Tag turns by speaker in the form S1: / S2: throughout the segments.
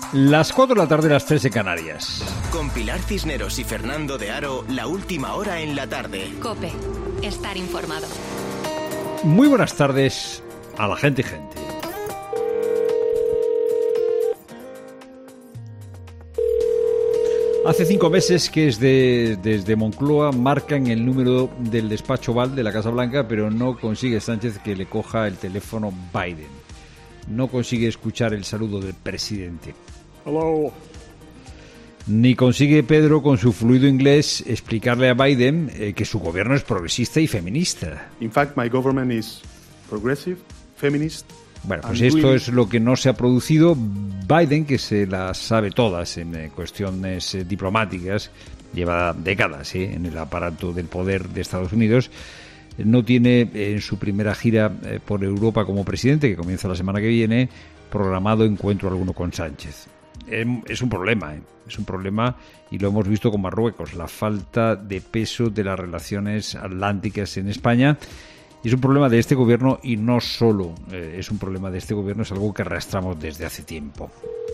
S1: Las 4 de la tarde, las 3 en Canarias.
S2: Con Pilar Cisneros y Fernando de Aro, la última hora en la tarde.
S3: COPE. Estar informado.
S1: Muy buenas tardes a la gente. Hace 5 meses que desde Moncloa marcan el número del despacho Oval de la Casa Blanca, pero no consigue Sánchez que le coja el teléfono Biden. No consigue escuchar el saludo del presidente.
S4: Hello.
S1: Ni consigue Pedro, con su fluido inglés, explicarle a Biden que su gobierno es progresista y feminista.
S4: In fact, my government is progressive, feminist.
S1: Bueno, pues esto es lo que no se ha producido. Biden, que se las sabe todas en cuestiones diplomáticas, lleva décadas en el aparato del poder de Estados Unidos, no tiene en su primera gira por Europa como presidente, que comienza la semana que viene, programado encuentro alguno con Sánchez. Es un problema, es un problema, y lo hemos visto con Marruecos, la falta de peso de las relaciones atlánticas en España. Y es un problema de este gobierno, y no solo es un problema de este gobierno, es algo que arrastramos desde hace tiempo.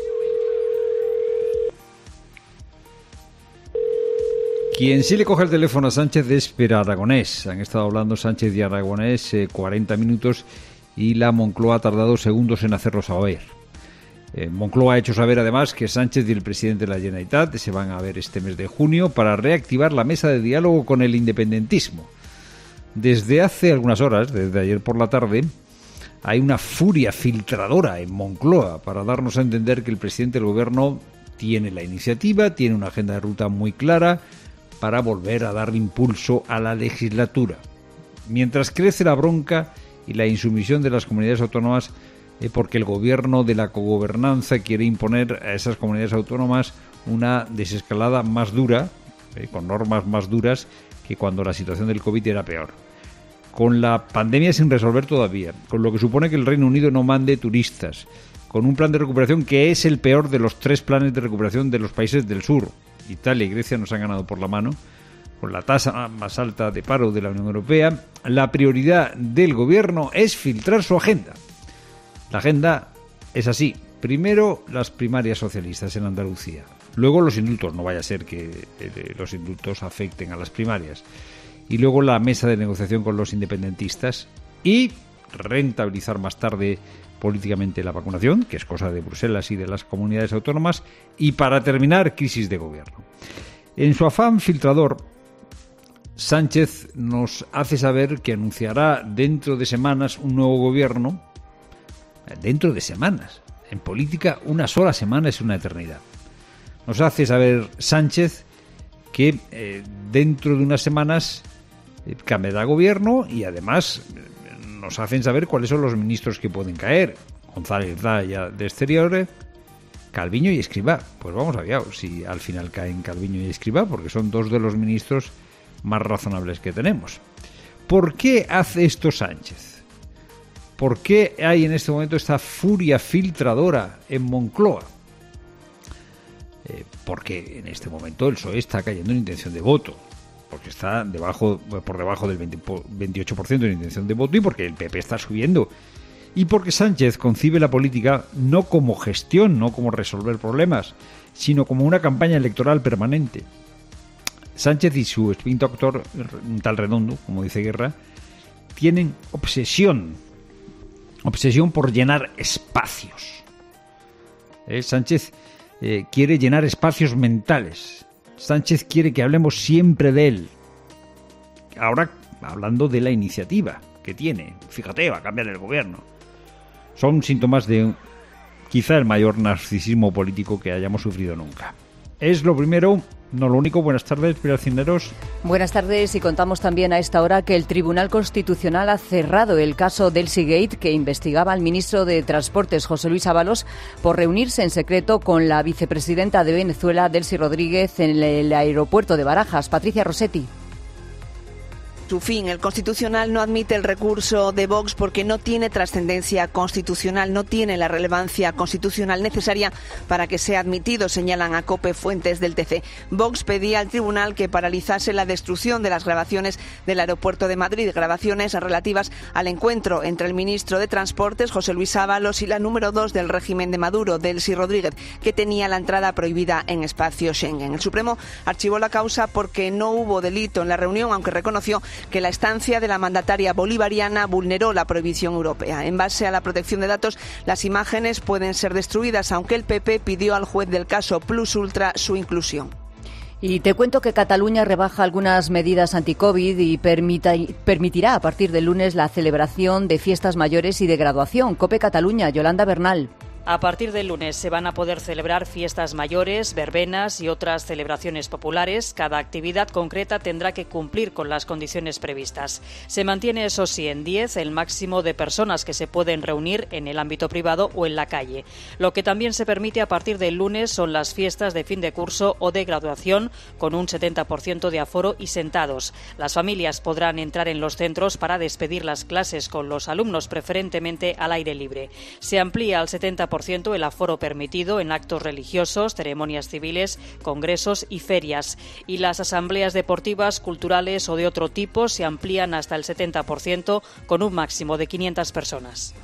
S1: Quien sí le coge el teléfono a Sánchez es Pere Aragonés. Han estado hablando Sánchez y Aragonés 40 minutos y la Moncloa ha tardado segundos en hacerlo saber. Moncloa ha hecho saber además que Sánchez y el presidente de la Generalitat se van a ver este mes de junio para reactivar la mesa de diálogo con el independentismo. Desde hace algunas horas, desde ayer por la tarde, hay una furia filtradora en Moncloa para darnos a entender que el presidente del gobierno tiene la iniciativa, tiene una agenda de ruta muy clara para volver a dar impulso a la legislatura. Mientras crece la bronca y la insumisión de las comunidades autónomas porque el gobierno de la cogobernanza quiere imponer a esas comunidades autónomas una desescalada más dura, con normas más duras que cuando la situación del COVID era peor. Con la pandemia sin resolver todavía, con lo que supone que el Reino Unido no mande turistas, con un plan de recuperación que es el peor de los 3 planes de recuperación de los países del sur. Italia y Grecia nos han ganado por la mano, con la tasa más alta de paro de la Unión Europea. La prioridad del gobierno es filtrar su agenda. La agenda es así: primero las primarias socialistas en Andalucía, luego los indultos, no vaya a ser que los indultos afecten a las primarias, y luego la mesa de negociación con los independentistas, y rentabilizar más tarde políticamente la vacunación, que es cosa de Bruselas y de las comunidades autónomas, y para terminar, crisis de gobierno. En su afán filtrador, Sánchez nos hace saber que anunciará dentro de semanas un nuevo gobierno. Dentro de semanas. En política, una sola semana es una eternidad. Nos hace saber Sánchez que dentro de unas semanas cambiará gobierno, y además nos hacen saber cuáles son los ministros que pueden caer. González Zaya de Exteriores, Calviño y Escrivá. Pues vamos a ver si al final caen Calviño y Escrivá, porque son 2 de los ministros más razonables que tenemos. ¿Por qué hace esto Sánchez? ¿Por qué hay en este momento esta furia filtradora en Moncloa? Porque en este momento el PSOE está cayendo en intención de voto, porque está por debajo del 28% de intención de voto, y porque el PP está subiendo, y porque Sánchez concibe la política no como gestión, no como resolver problemas, sino como una campaña electoral permanente. Sánchez y su espíritu actor, un tal Redondo, como dice Guerra, tienen obsesión por llenar espacios. Sánchez quiere llenar espacios mentales. Sánchez quiere que hablemos siempre de él. Ahora, hablando de la iniciativa que tiene, fíjate, va a cambiar el gobierno. Son síntomas de quizá el mayor narcisismo político que hayamos sufrido nunca. Es lo primero, no lo único. Buenas tardes, Pilar Cisneros.
S5: Buenas tardes, y contamos también a esta hora que el Tribunal Constitucional ha cerrado el caso Delsigate, que investigaba al ministro de Transportes, José Luis Ábalos, por reunirse en secreto con la vicepresidenta de Venezuela, Delcy Rodríguez, en el aeropuerto de Barajas. Patricia Rossetti.
S6: su fin. El Constitucional no admite el recurso de Vox porque no tiene trascendencia constitucional, no tiene la relevancia constitucional necesaria para que sea admitido, señalan a COPE fuentes del TC. Vox pedía al tribunal que paralizase la destrucción de las grabaciones del aeropuerto de Madrid, grabaciones relativas al encuentro entre el ministro de Transportes, José Luis Ábalos, y la número 2 del régimen de Maduro, Delcy Rodríguez, que tenía la entrada prohibida en espacio Schengen. El Supremo archivó la causa porque no hubo delito en la reunión, aunque reconoció que la estancia de la mandataria bolivariana vulneró la prohibición europea. En base a la protección de datos, las imágenes pueden ser destruidas, aunque el PP pidió al juez del caso Plus Ultra su inclusión.
S5: Y te cuento que Cataluña rebaja algunas medidas anti-COVID y permitirá a partir del lunes la celebración de fiestas mayores y de graduación. COPE Cataluña, Yolanda Bernal.
S7: A partir del lunes se van a poder celebrar fiestas mayores, verbenas y otras celebraciones populares. Cada actividad concreta tendrá que cumplir con las condiciones previstas. Se mantiene, eso sí, en 10 el máximo de personas que se pueden reunir en el ámbito privado o en la calle. Lo que también se permite a partir del lunes son las fiestas de fin de curso o de graduación con un 70% de aforo y sentados. Las familias podrán entrar en los centros para despedir las clases con los alumnos, preferentemente al aire libre. Se amplía al 70% el aforo permitido en actos religiosos, ceremonias civiles, congresos y ferias. Y las asambleas deportivas, culturales o de otro tipo se amplían hasta el 70% con un máximo de 500 personas.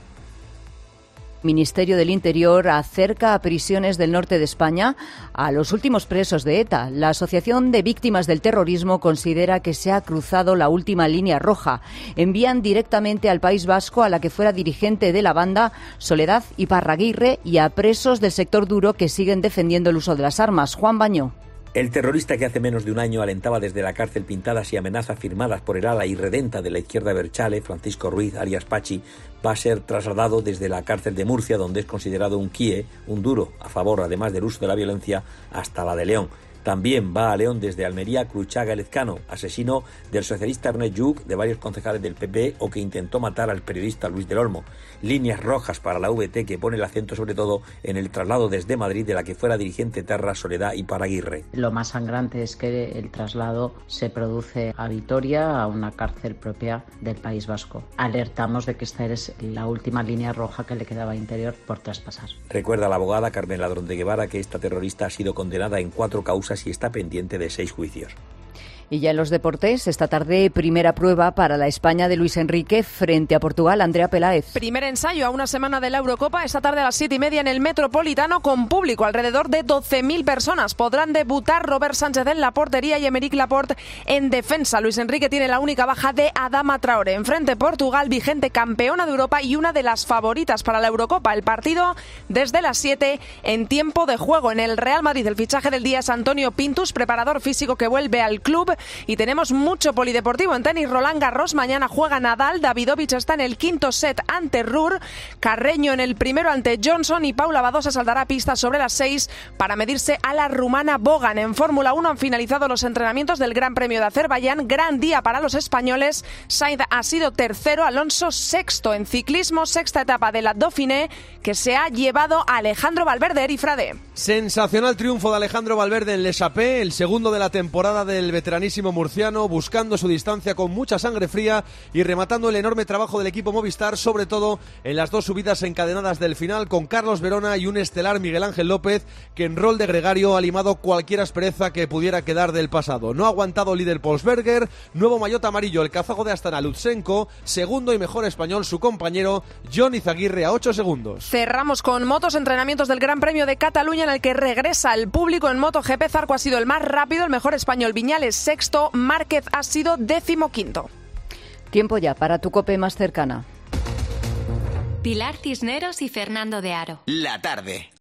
S5: Ministerio del Interior acerca a prisiones del norte de España a los últimos presos de ETA. La Asociación de Víctimas del Terrorismo considera que se ha cruzado la última línea roja. Envían directamente al País Vasco a la que fuera dirigente de la banda, Soledad Iparraguirre, y a presos del sector duro que siguen defendiendo el uso de las armas. Juan Bañó.
S8: El terrorista que hace menos de un año alentaba desde la cárcel pintadas y amenazas firmadas por el ala irredenta de la izquierda Berchale, Francisco Ruiz, alias Pachi, va a ser trasladado desde la cárcel de Murcia, donde es considerado un quie, un duro, a favor además del uso de la violencia, hasta la de León. También va a León desde Almería Cruchaga Elezcano, asesino del socialista Ernest Lluch, de varios concejales del PP o que intentó matar al periodista Luis del Olmo. Líneas rojas para la VT que pone el acento sobre todo en el traslado desde Madrid de la que fuera dirigente etarra Soledad Iparraguirre.
S9: Lo más sangrante es que el traslado se produce a Vitoria, a una cárcel propia del País Vasco. Alertamos de que esta es la última línea roja que le quedaba a Interior por traspasar.
S8: Recuerda la abogada Carmen Ladrón de Guevara que esta terrorista ha sido condenada en 4 causas y está pendiente de 6 juicios.
S5: Y ya en los deportes, esta tarde primera prueba para la España de Luis Enrique frente a Portugal. Andrea Peláez.
S10: Primer ensayo a una semana de la Eurocopa, esta tarde a las 7:30 en el Metropolitano con público. Alrededor de 12.000 personas podrán debutar Robert Sánchez en la portería y Aymeric Laporte en defensa. Luis Enrique tiene la única baja de Adama Traoré. Enfrente Portugal, vigente campeona de Europa y una de las favoritas para la Eurocopa. El partido desde las 7 en tiempo de juego. En el Real Madrid el fichaje del día es Antonio Pintus, preparador físico que vuelve al club. Y tenemos mucho polideportivo en tenis. Roland Garros, mañana juega Nadal, Davidovich está en el quinto set ante Ruhr, Carreño en el primero ante Johnson y Paula Badosa saldrá a pista sobre las 6 para medirse a la rumana Bogan. En Fórmula 1 han finalizado los entrenamientos del Gran Premio de Azerbaiyán, gran día para los españoles. Sainz ha sido tercero, Alonso sexto. En ciclismo, sexta etapa de la Dauphiné que se ha llevado a Alejandro Valverde. Erifrade.
S11: Sensacional triunfo de Alejandro Valverde en Les Apé, el segundo de la temporada del veteranísimo murciano, buscando su distancia con mucha sangre fría y rematando el enorme trabajo del equipo Movistar, sobre todo en las 2 subidas encadenadas del final, con Carlos Verona y un estelar Miguel Ángel López, que en rol de gregario ha limado cualquier aspereza que pudiera quedar del pasado. No ha aguantado líder Polsberger, nuevo maillot amarillo el kazajo de Astana Lutsenko, segundo y mejor español su compañero Jon Izaguirre a 8 segundos.
S10: Cerramos con motos, entrenamientos del Gran Premio de Cataluña en el que regresa el público en MotoGP. Zarco ha sido el más rápido, el mejor español Viñales sexto, Márquez ha sido 15º.
S5: Tiempo ya para tu COPE más cercana.
S3: Pilar Cisneros y Fernando de Aro.
S2: La tarde.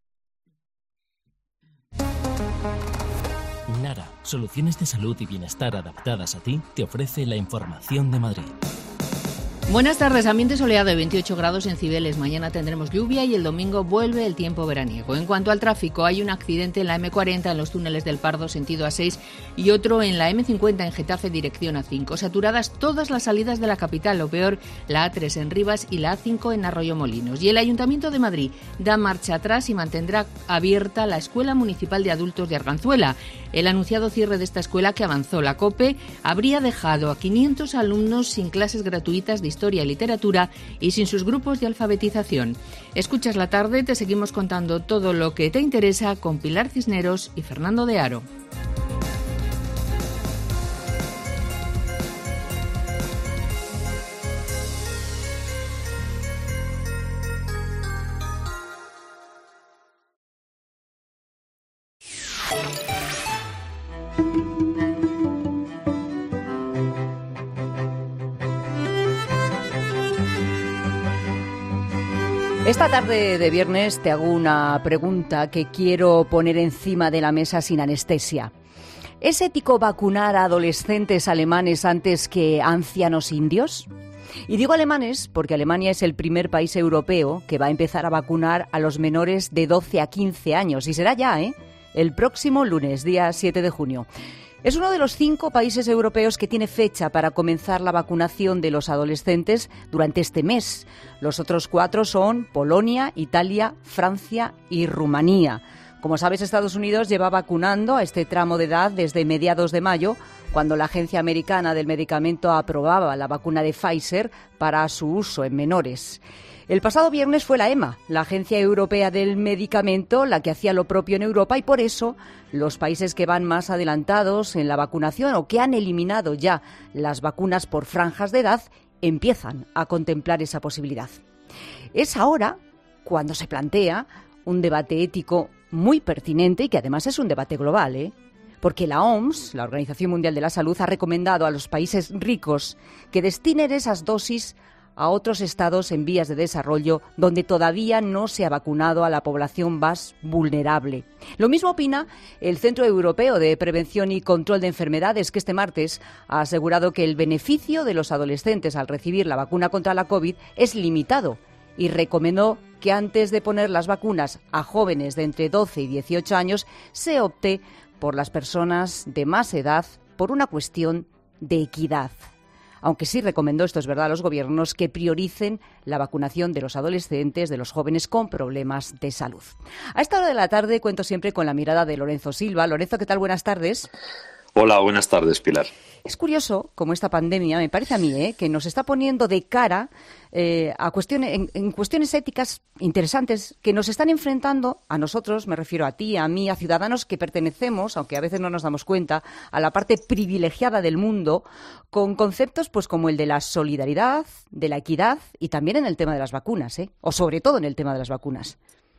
S12: Nara, soluciones de salud y bienestar adaptadas a ti, te ofrece la información de Madrid. Buenas tardes, ambiente soleado de 28 grados en Cibeles. Mañana tendremos lluvia y el domingo vuelve el tiempo veraniego. En cuanto al tráfico, hay un accidente en la M40 en los túneles del Pardo, sentido A6, y otro en la M50 en Getafe, dirección A5. Saturadas todas las salidas de la capital, lo peor la A3 en Rivas y la A5 en Arroyomolinos. Y el Ayuntamiento de Madrid da marcha atrás y mantendrá abierta la Escuela Municipal de Adultos de Arganzuela. El anunciado cierre de esta escuela, que avanzó la COPE, habría dejado a 500 alumnos sin clases gratuitas de historia y literatura y sin sus grupos de alfabetización. Escuchas la tarde, te seguimos contando todo lo que te interesa con Pilar Cisneros y Fernando de Aro.
S5: Esta tarde de viernes te hago una pregunta que quiero poner encima de la mesa sin anestesia. ¿Es ético vacunar a adolescentes alemanes antes que a ancianos indios? Y digo alemanes porque Alemania es el primer país europeo que va a empezar a vacunar a los menores de 12 a 15 años. Y será ya, el próximo lunes, día 7 de junio. Es uno de los 5 países europeos que tiene fecha para comenzar la vacunación de los adolescentes durante este mes. Los otros 4 son Polonia, Italia, Francia y Rumanía. Como sabes, Estados Unidos lleva vacunando a este tramo de edad desde mediados de mayo, cuando la Agencia Americana del Medicamento aprobaba la vacuna de Pfizer para su uso en menores. El pasado viernes fue la EMA, la Agencia Europea del Medicamento, la que hacía lo propio en Europa, y por eso los países que van más adelantados en la vacunación o que han eliminado ya las vacunas por franjas de edad empiezan a contemplar esa posibilidad. Es ahora cuando se plantea un debate ético muy pertinente y que además es un debate global, porque la OMS, la Organización Mundial de la Salud, ha recomendado a los países ricos que destinen esas dosis a otros estados en vías de desarrollo donde todavía no se ha vacunado a la población más vulnerable. Lo mismo opina el Centro Europeo de Prevención y Control de Enfermedades, que este martes ha asegurado que el beneficio de los adolescentes al recibir la vacuna contra la COVID es limitado y recomendó que antes de poner las vacunas a jóvenes de entre 12 y 18 años se opte por las personas de más edad por una cuestión de equidad. Aunque sí recomendó, esto es verdad, a los gobiernos que prioricen la vacunación de los adolescentes, de los jóvenes con problemas de salud. A esta hora de la tarde cuento siempre con la mirada de Lorenzo Silva. Lorenzo, ¿qué tal? Buenas tardes.
S13: Hola, buenas tardes, Pilar.
S5: Es curioso cómo esta pandemia, me parece a mí, que nos está poniendo de cara a cuestiones éticas interesantes que nos están enfrentando a nosotros, me refiero a ti, a mí, a ciudadanos que pertenecemos, aunque a veces no nos damos cuenta, a la parte privilegiada del mundo, con conceptos pues como el de la solidaridad, de la equidad y también en el tema de las vacunas, o sobre todo en el tema de las vacunas.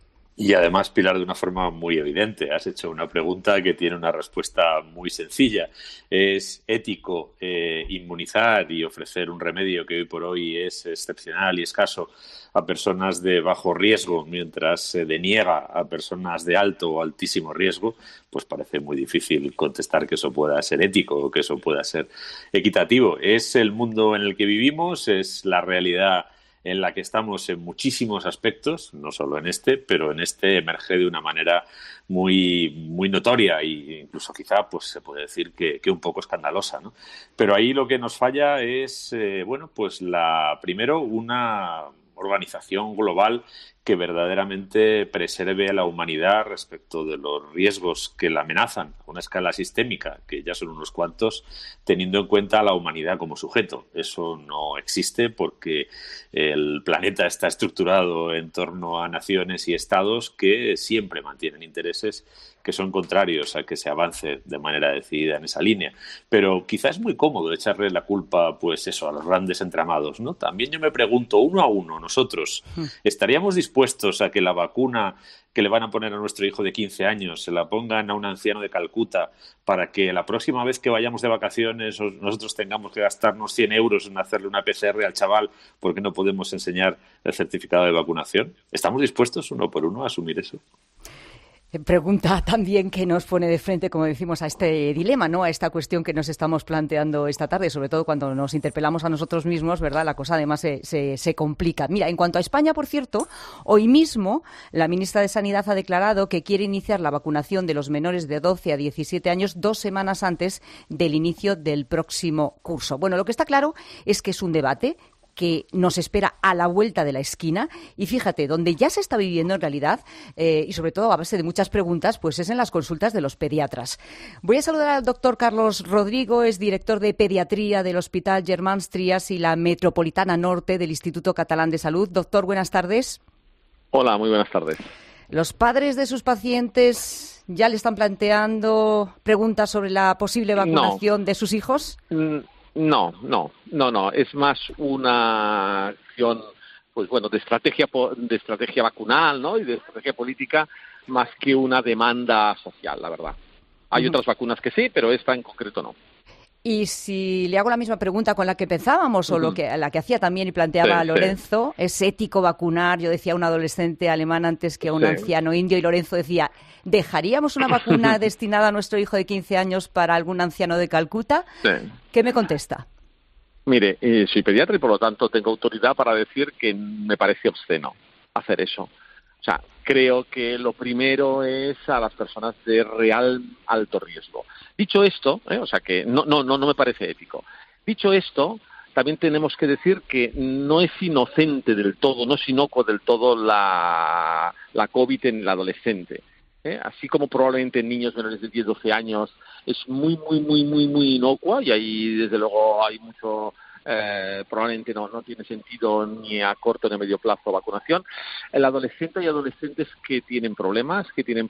S13: Y además, Pilar, de una forma muy evidente, has hecho una pregunta que tiene una respuesta muy sencilla. ¿Es ético inmunizar y ofrecer un remedio que hoy por hoy es excepcional y escaso a personas de bajo riesgo mientras se deniega a personas de alto o altísimo riesgo? Pues parece muy difícil contestar que eso pueda ser ético o que eso pueda ser equitativo. Es el mundo en el que vivimos, es la realidad en la que estamos en muchísimos aspectos, no solo en este, pero en este emerge de una manera muy, muy notoria e incluso quizá pues se puede decir que un poco escandalosa, ¿no? Pero ahí lo que nos falla es, primero una organización global que verdaderamente preserve a la humanidad respecto de los riesgos que la amenazan a una escala sistémica, que ya son unos cuantos, teniendo en cuenta a la humanidad como sujeto. Eso no existe porque el planeta está estructurado en torno a naciones y estados que siempre mantienen intereses que son contrarios a que se avance de manera decidida en esa línea. Pero quizás es muy cómodo echarle la culpa, pues eso, a los grandes entramados, ¿no? También yo me pregunto, uno a uno, nosotros, ¿estaríamos dispuestos a que la vacuna que le van a poner a nuestro hijo de 15 años se la pongan a un anciano de Calcuta para que la próxima vez que vayamos de vacaciones nosotros tengamos que gastarnos 100 euros en hacerle una PCR al chaval porque no podemos enseñar el certificado de vacunación? ¿Estamos dispuestos uno por uno a asumir eso?
S5: Pregunta también que nos pone de frente, como decimos, a este dilema, ¿no? A esta cuestión que nos estamos planteando esta tarde, sobre todo cuando nos interpelamos a nosotros mismos, ¿verdad? La cosa además se complica. Mira, en cuanto a España, por cierto, hoy mismo la ministra de Sanidad ha declarado que quiere iniciar la vacunación de los menores de 12 a 17 años 2 semanas antes del inicio del próximo curso. Bueno, lo que está claro es que es un debate que nos espera a la vuelta de la esquina y fíjate, donde ya se está viviendo en realidad y sobre todo a base de muchas preguntas, pues es en las consultas de los pediatras. Voy a saludar al doctor Carlos Rodrigo, es director de pediatría del Hospital Germans Trias y la Metropolitana Norte del Instituto Catalán de Salud. Doctor, buenas tardes.
S14: Hola, muy buenas tardes.
S5: ¿Los padres de sus pacientes ya le están planteando preguntas sobre la posible vacunación de sus hijos?
S14: No. Es más una acción, pues bueno, de estrategia vacunal, ¿no? Y de estrategia política, más que una demanda social, la verdad. Hay otras vacunas que sí, pero esta en concreto no.
S5: Y si le hago la misma pregunta con la que pensábamos o la que hacía también y planteaba Lorenzo, ¿es ético vacunar? Yo decía un adolescente alemán antes que un anciano indio y Lorenzo decía, ¿dejaríamos una vacuna destinada a nuestro hijo de 15 años para algún anciano de Calcuta? ¿Qué me contesta?
S14: Mire, soy pediatra y por lo tanto tengo autoridad para decir que me parece obsceno hacer eso. O sea, creo que lo primero es a las personas de real alto riesgo. Dicho esto, o sea que no me parece ético. Dicho esto, también tenemos que decir que no es inocente del todo, no es inocuo del todo la COVID en el adolescente. Así como probablemente en niños menores de 10-12 años es muy inocua y ahí desde luego hay mucho... probablemente no tiene sentido ni a corto ni a medio plazo vacunación. El adolescente, hay adolescentes que tienen problemas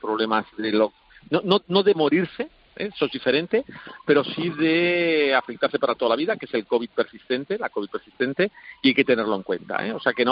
S14: de no de morirse, eso es diferente, pero sí de afectarse para toda la vida, que es el la COVID persistente, y hay que tenerlo en cuenta, O sea que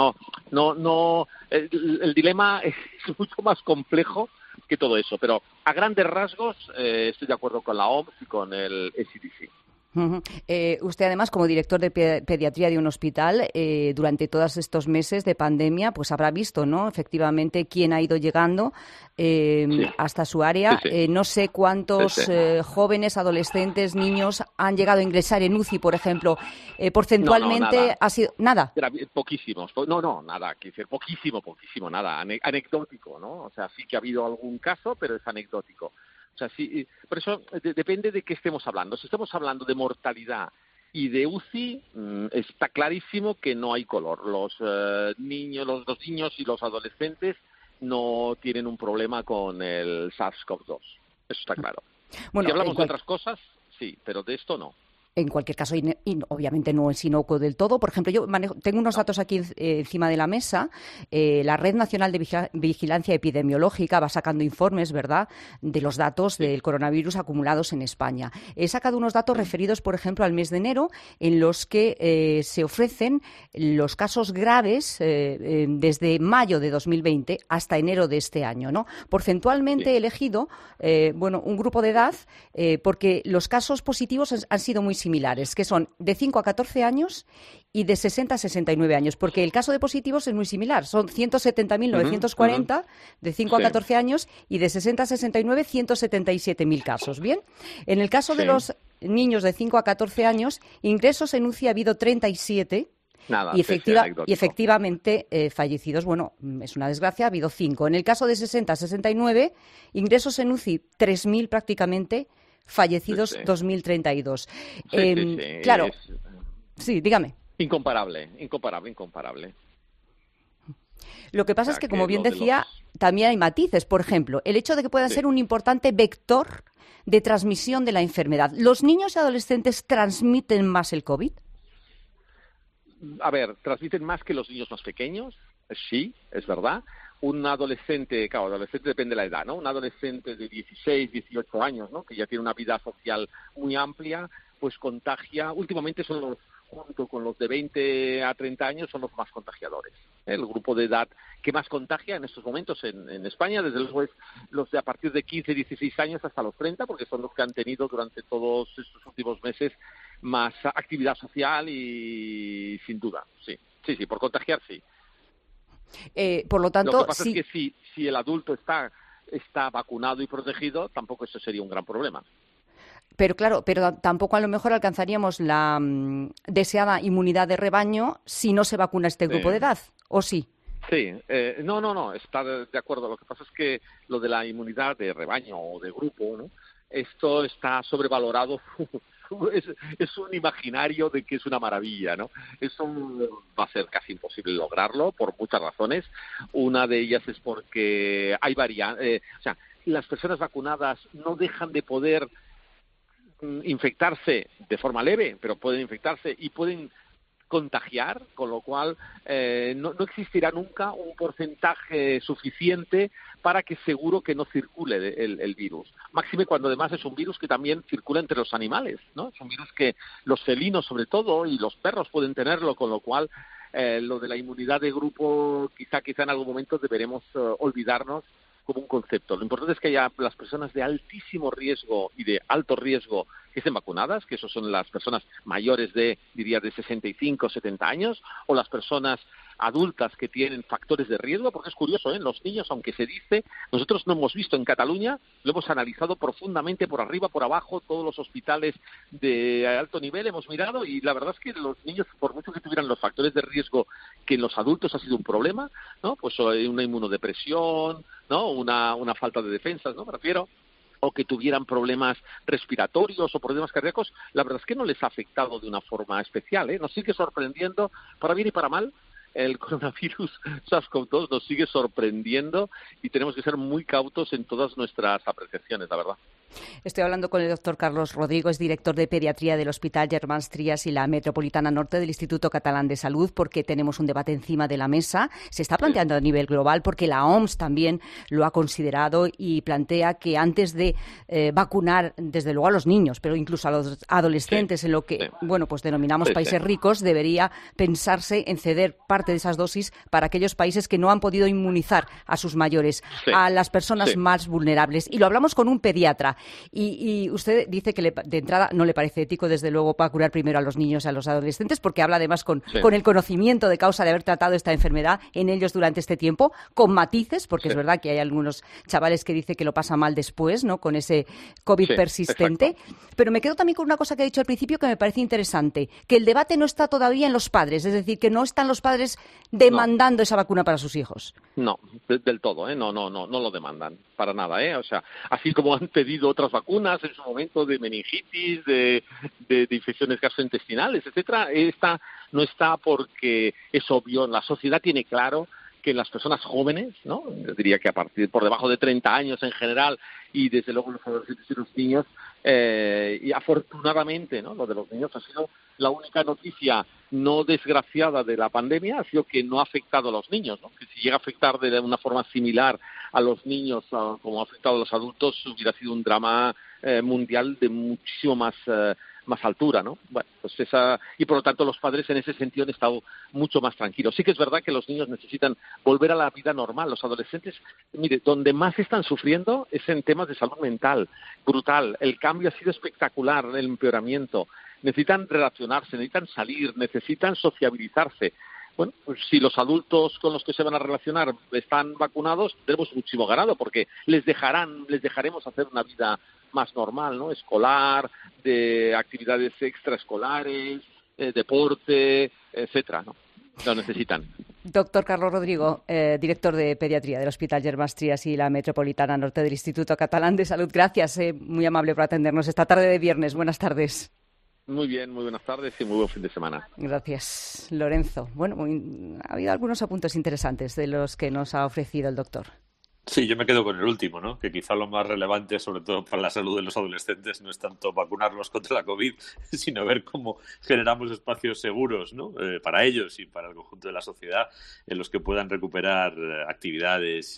S14: el dilema es mucho más complejo que todo eso, pero a grandes rasgos estoy de acuerdo con la OMS y con el ECDC.
S5: Usted, además, como director de pediatría de un hospital, durante todos estos meses de pandemia, pues habrá visto, ¿no?, efectivamente, quién ha ido llegando hasta su área. No sé cuántos jóvenes, adolescentes, niños han llegado a ingresar en UCI, por ejemplo. Porcentualmente ha sido... ¿Nada?
S14: Poquísimos. Nada. Quiere decir, poquísimo, nada. Anecdótico, ¿no? O sea, sí que ha habido algún caso, pero es anecdótico. O sea, sí, por eso depende de qué estemos hablando. Si estamos hablando de mortalidad y de UCI, está clarísimo que no hay color. Los niños y los adolescentes no tienen un problema con el SARS-CoV-2. Eso está claro. Bueno, si hablamos de otras cosas, sí, pero de esto no.
S5: En cualquier caso, obviamente no es inocuo del todo. Por ejemplo, yo tengo unos datos aquí encima de la mesa. La Red Nacional de Vigilancia Epidemiológica va sacando informes, ¿verdad?, de los datos del coronavirus acumulados en España. He sacado unos datos referidos, por ejemplo, al mes de enero, en los que se ofrecen los casos graves desde mayo de 2020 hasta enero de este año, ¿no? Porcentualmente he elegido un grupo de edad porque los casos positivos han sido muy similares, que son de 5 a 14 años y de 60 a 69 años, porque el caso de positivos es muy similar, son 170.940 de 5 a 14 años y de 60 a 69, 177.000 casos. Bien, en el caso de los niños de 5 a 14 años, ingresos en UCI ha habido 37. Y efectivamente, fallecidos, es una desgracia, ha habido 5. En el caso de 60 a 69, ingresos en UCI 3.000 prácticamente, fallecidos 2032. Claro. Sí, dígame.
S14: Incomparable.
S5: Lo que pasa es que, como bien decía, también hay matices. Por ejemplo, el hecho de que pueda ser un importante vector de transmisión de la enfermedad. ¿Los niños y adolescentes transmiten más el COVID?
S14: A ver, ¿transmiten más que los niños más pequeños? Sí, es verdad. Un adolescente, claro, adolescente depende de la edad, ¿no? Un adolescente de 16, 18 años, ¿no?, que ya tiene una vida social muy amplia, pues contagia. Últimamente junto con los de 20 a 30 años, son los más contagiadores. El grupo de edad que más contagia en estos momentos en España, desde luego, es los de a partir de 15, 16 años hasta los 30, porque son los que han tenido durante todos estos últimos meses más actividad social y sin duda, sí, por contagiar, sí.
S5: Por lo tanto,
S14: lo que pasa es que si el adulto está está vacunado y protegido, tampoco eso sería un gran problema.
S5: Pero claro, pero tampoco a lo mejor alcanzaríamos la deseada inmunidad de rebaño si no se vacuna este grupo de edad, ¿o sí?
S14: Sí, no, está de acuerdo. Lo que pasa es que lo de la inmunidad de rebaño o de grupo, ¿no? Esto está sobrevalorado. Es un imaginario de que es una maravilla, ¿no? Eso va a ser casi imposible lograrlo por muchas razones. Una de ellas es porque hay variantes, o sea, las personas vacunadas no dejan de poder infectarse de forma leve, pero pueden infectarse y pueden contagiar, con lo cual no existirá nunca un porcentaje suficiente para que seguro que no circule el virus. Máxime cuando además es un virus que también circula entre los animales, ¿no? Es un virus que los felinos sobre todo y los perros pueden tenerlo, con lo cual lo de la inmunidad de grupo quizá en algún momento deberemos olvidarnos como un concepto. Lo importante es que haya las personas de altísimo riesgo y de alto riesgo que estén vacunadas, que esos son las personas mayores de 65, 70 años, o las personas adultas que tienen factores de riesgo, porque es curioso, los niños, aunque se dice, nosotros no hemos visto en Cataluña, lo hemos analizado profundamente por arriba, por abajo, todos los hospitales de alto nivel hemos mirado, y la verdad es que los niños, por mucho que tuvieran los factores de riesgo que en los adultos ha sido un problema, ¿no? Pues una inmunodepresión, ¿no? Una falta de defensas, ¿no? Me refiero, o que tuvieran problemas respiratorios o problemas cardíacos, la verdad es que no les ha afectado de una forma especial, Nos sigue sorprendiendo, para bien y para mal. El coronavirus SARS-CoV-2 nos sigue sorprendiendo y tenemos que ser muy cautos en todas nuestras apreciaciones, la verdad.
S5: Estoy hablando con el doctor Carlos Rodrigo, es director de Pediatría del Hospital Germans Trias y la Metropolitana Norte del Instituto Catalán de Salud, porque tenemos un debate encima de la mesa. Se está planteando a nivel global porque la OMS también lo ha considerado y plantea que antes de vacunar, desde luego a los niños, pero incluso a los adolescentes, en lo que pues denominamos países ricos, debería pensarse en ceder parte de esas dosis para aquellos países que no han podido inmunizar a sus mayores, a las personas más vulnerables. Y lo hablamos con un pediatra. Y usted dice que de entrada no le parece ético, desde luego, vacunar primero a los niños y a los adolescentes, porque habla además con el conocimiento de causa de haber tratado esta enfermedad en ellos durante este tiempo, con matices, porque es verdad que hay algunos chavales que dicen que lo pasa mal después, ¿no? Con ese COVID persistente. Exacto. Pero me quedo también con una cosa que ha dicho al principio que me parece interesante, que el debate no está todavía en los padres, es decir, que no están los padres demandando esa vacuna para sus hijos.
S14: No, del todo, no lo demandan, para nada, O sea, así como han pedido otras vacunas en su momento de meningitis, de infecciones gastrointestinales, etcétera, esta no está porque es obvio, la sociedad tiene claro que las personas jóvenes, ¿no? Yo diría que por debajo de 30 años en general, y desde luego los adolescentes y los niños, y afortunadamente, ¿no? Lo de los niños ha sido la única noticia no desgraciada de la pandemia, ha sido que no ha afectado a los niños, ¿no? Que si llega a afectar de una forma similar a los niños como ha afectado a los adultos, hubiera sido un drama mundial de muchísimo más altura, ¿no? Bueno, pues y por lo tanto los padres en ese sentido han estado mucho más tranquilos. Sí que es verdad que los niños necesitan volver a la vida normal. Los adolescentes, mire, donde más están sufriendo es en temas de salud mental, brutal. El cambio ha sido espectacular, el empeoramiento. Necesitan relacionarse, necesitan salir, necesitan sociabilizarse. Bueno, pues si los adultos con los que se van a relacionar están vacunados, tenemos muchísimo ganado, porque les dejaremos hacer una vida más normal, ¿no? Escolar, de actividades extraescolares, deporte, etcétera, ¿no? Lo necesitan.
S5: Doctor Carlos Rodrigo, director de Pediatría del Hospital Germans Trias y la Metropolitana Norte del Instituto Catalán de Salud. Gracias, muy amable por atendernos esta tarde de viernes. Buenas tardes.
S14: Muy bien, muy buenas tardes y muy buen fin de semana.
S5: Gracias, Lorenzo. Bueno, ha habido algunos apuntes interesantes de los que nos ha ofrecido el doctor.
S13: Sí, yo me quedo con el último, ¿no? Que quizá lo más relevante, sobre todo para la salud de los adolescentes, no es tanto vacunarlos contra la COVID, sino ver cómo generamos espacios seguros, ¿no? Para ellos y para el conjunto de la sociedad, en los que puedan recuperar actividades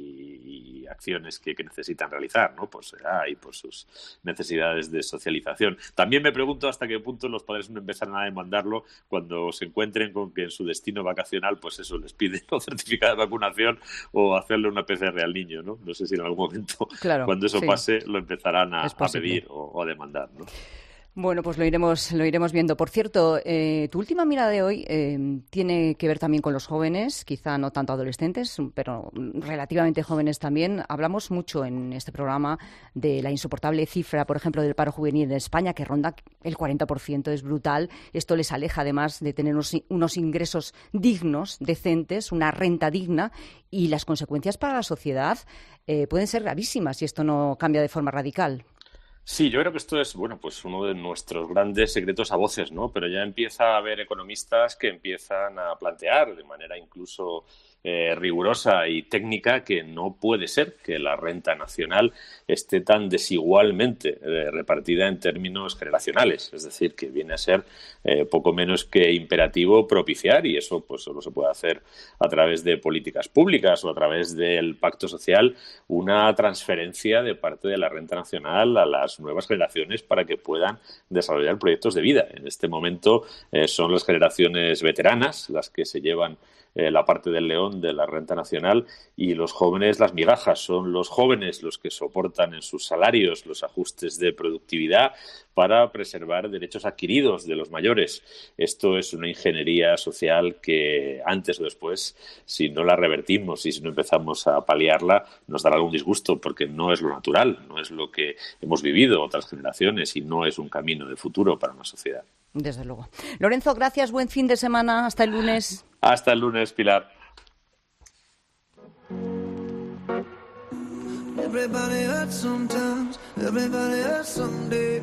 S13: y acciones que necesitan realizar, ¿no? Por su edad y por sus necesidades de socialización. También me pregunto hasta qué punto los padres no empezarán a demandarlo cuando se encuentren con que en su destino vacacional, pues eso, les piden un certificado de vacunación o hacerle una PCR al niño, ¿no? No sé si en algún momento, cuando eso pase, lo empezarán a pedir o a demandar, ¿no?
S5: Bueno, pues lo iremos viendo. Por cierto, tu última mirada de hoy tiene que ver también con los jóvenes, quizá no tanto adolescentes, pero relativamente jóvenes también. Hablamos mucho en este programa de la insoportable cifra, por ejemplo, del paro juvenil en España, que ronda el 40%, es brutal. Esto les aleja, además, de tener unos ingresos dignos, decentes, una renta digna, y las consecuencias para la sociedad pueden ser gravísimas si esto no cambia de forma radical.
S13: Sí, yo creo que esto es, bueno, pues uno de nuestros grandes secretos a voces, ¿no? Pero ya empieza a haber economistas que empiezan a plantear de manera incluso rigurosa y técnica que no puede ser que la renta nacional esté tan desigualmente repartida en términos generacionales. Es decir, que viene a ser poco menos que imperativo propiciar, y eso pues solo se puede hacer a través de políticas públicas o a través del pacto social, una transferencia de parte de la renta nacional a las nuevas generaciones para que puedan desarrollar proyectos de vida. En este momento son las generaciones veteranas las que se llevan la parte del león de la renta nacional, y los jóvenes las migajas. Son los jóvenes los que soportan en sus salarios los ajustes de productividad para preservar derechos adquiridos de los mayores. Esto es una ingeniería social que antes o después, si no la revertimos y si no empezamos a paliarla, nos dará algún disgusto, porque no es lo natural, no es lo que hemos vivido otras generaciones y no es un camino de futuro para una sociedad.
S5: Desde luego. Lorenzo, gracias, buen fin de semana, hasta el lunes.
S13: Hasta el lunes, Pilar.
S15: Everybody hurts sometimes, everybody hurts someday,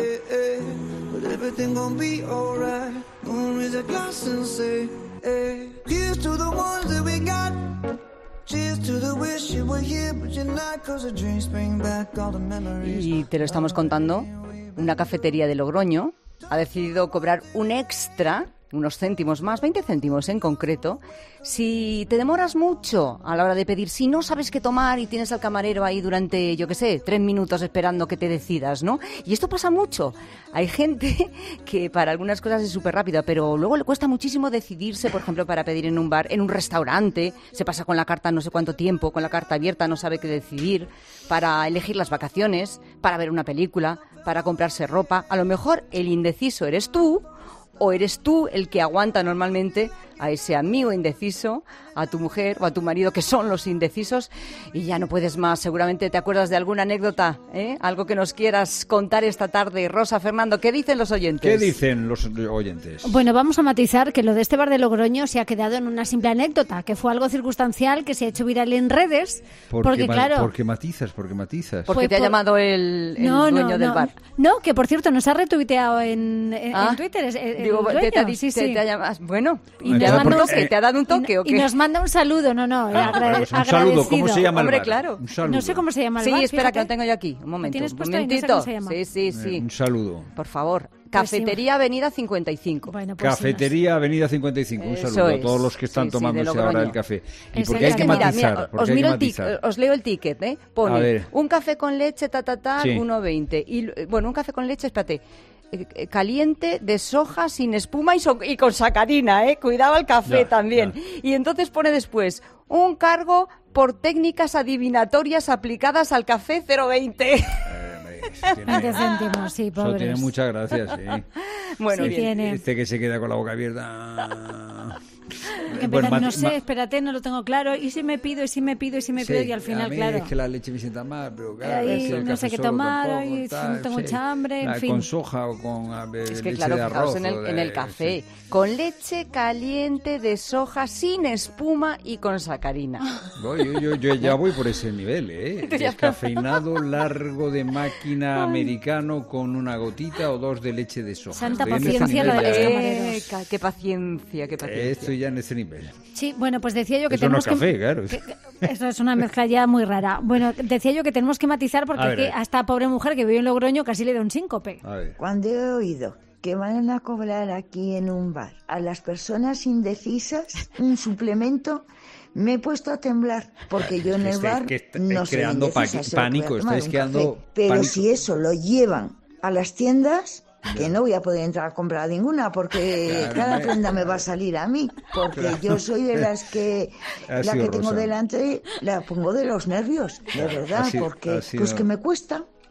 S15: but everything gon' be alright. Gonna raise a glass and say, here's to the ones that we got. Cheers to the wish you were here, but you're not, 'cause the dreams bring back all the memories.
S5: Y te lo estamos contando, una cafetería de Logroño ha decidido cobrar un extra, unos céntimos más, 20 céntimos en concreto, si te demoras mucho a la hora de pedir, si no sabes qué tomar y tienes al camarero ahí durante, 3 minutos esperando que te decidas, ¿no? Y esto pasa mucho. Hay gente que para algunas cosas es súper rápida, pero luego le cuesta muchísimo decidirse, por ejemplo, para pedir en un bar, en un restaurante, se pasa con la carta no sé cuánto tiempo, con la carta abierta, no sabe qué decidir, para elegir las vacaciones, para ver una película, para comprarse ropa. A lo mejor el indeciso eres tú, o eres tú el que aguanta normalmente a ese amigo indeciso, a tu mujer o a tu marido, que son los indecisos, y ya no puedes más. Seguramente te acuerdas de alguna anécdota, algo que nos quieras contar esta tarde. Rosa, Fernando, ¿qué dicen los oyentes?
S1: ¿Qué dicen los oyentes?
S16: Bueno, vamos a matizar que lo de este bar de Logroño se ha quedado en una simple anécdota, que fue algo circunstancial que se ha hecho viral en redes. Porque claro...
S1: ¿Por qué matizas?
S5: Porque te ha llamado el dueño del bar.
S16: No, que por cierto nos ha retuiteado en Twitter.
S5: Te ha llamado... Bueno... ¿Te ha dado un toque o qué?
S16: Y nos manda un saludo,
S1: un saludo, ¿cómo se llama el bar?
S5: Claro.
S1: Un saludo.
S16: No sé cómo se llama el bar.
S5: Sí, espera, que lo tengo yo aquí. Un momento.
S16: ¿Tienes puesto?
S5: Un momentito.
S16: No sé cómo se llama.
S5: Sí.
S1: Un saludo.
S5: Por favor. Cafetería Avenida 55.
S16: Bueno, pues
S1: Cafetería Avenida 55. Un saludo a todos los que están tomándose ahora el café. Y porque hay que matizar.
S5: Os leo el ticket, Pone un café con leche, 1,20. Y bueno, un café con leche, espérate. Caliente, de soja, sin espuma y con sacarina, cuidado al café también. Y entonces pone después un cargo por técnicas adivinatorias aplicadas al café 0,20.
S16: 20 céntimos, sí, pobres.
S1: Eso tiene muchas gracias, sí.
S5: Bueno,
S16: sí,
S5: bien.
S16: Tiene.
S1: Que se queda con la boca abierta.
S16: No sé, espérate, no lo tengo claro. Y si me pido, y al final, claro.
S1: Es que la leche me sienta mal, pero
S16: claro, no sé qué tomar, y no tengo mucha hambre, en fin.
S1: Con soja o con
S5: es que
S1: leche
S5: claro,
S1: de arroz.
S5: Fijaos en el café. Sí. Con leche caliente de soja, sin espuma y con sacarina.
S1: Yo ya voy por ese nivel, Descafeinado, largo de máquina americano con una gotita o dos de leche de soja.
S16: Santa paciencia la de los camareros.
S5: Qué paciencia.
S1: Estoy ya en ese nivel.
S16: Sí, bueno, pues decía yo que
S1: eso
S16: tenemos
S1: no es café, claro.
S16: Eso es una mezcla ya muy rara. Bueno, decía yo que tenemos que matizar porque a esta pobre mujer que vive en Logroño casi le da un síncope.
S17: Cuando he oído que van a cobrar aquí en un bar a las personas indecisas un suplemento, me he puesto a temblar, porque yo en el bar no soy
S1: creando
S17: indecisa,
S1: pánico, estáis creando
S17: pero
S1: pánico.
S17: Si eso lo llevan a las tiendas, que no voy a poder entrar a comprar ninguna, porque cada prenda me va a salir a mí, porque yo soy de las que la que tengo delante la pongo de los nervios, de verdad, porque pues que me cuesta.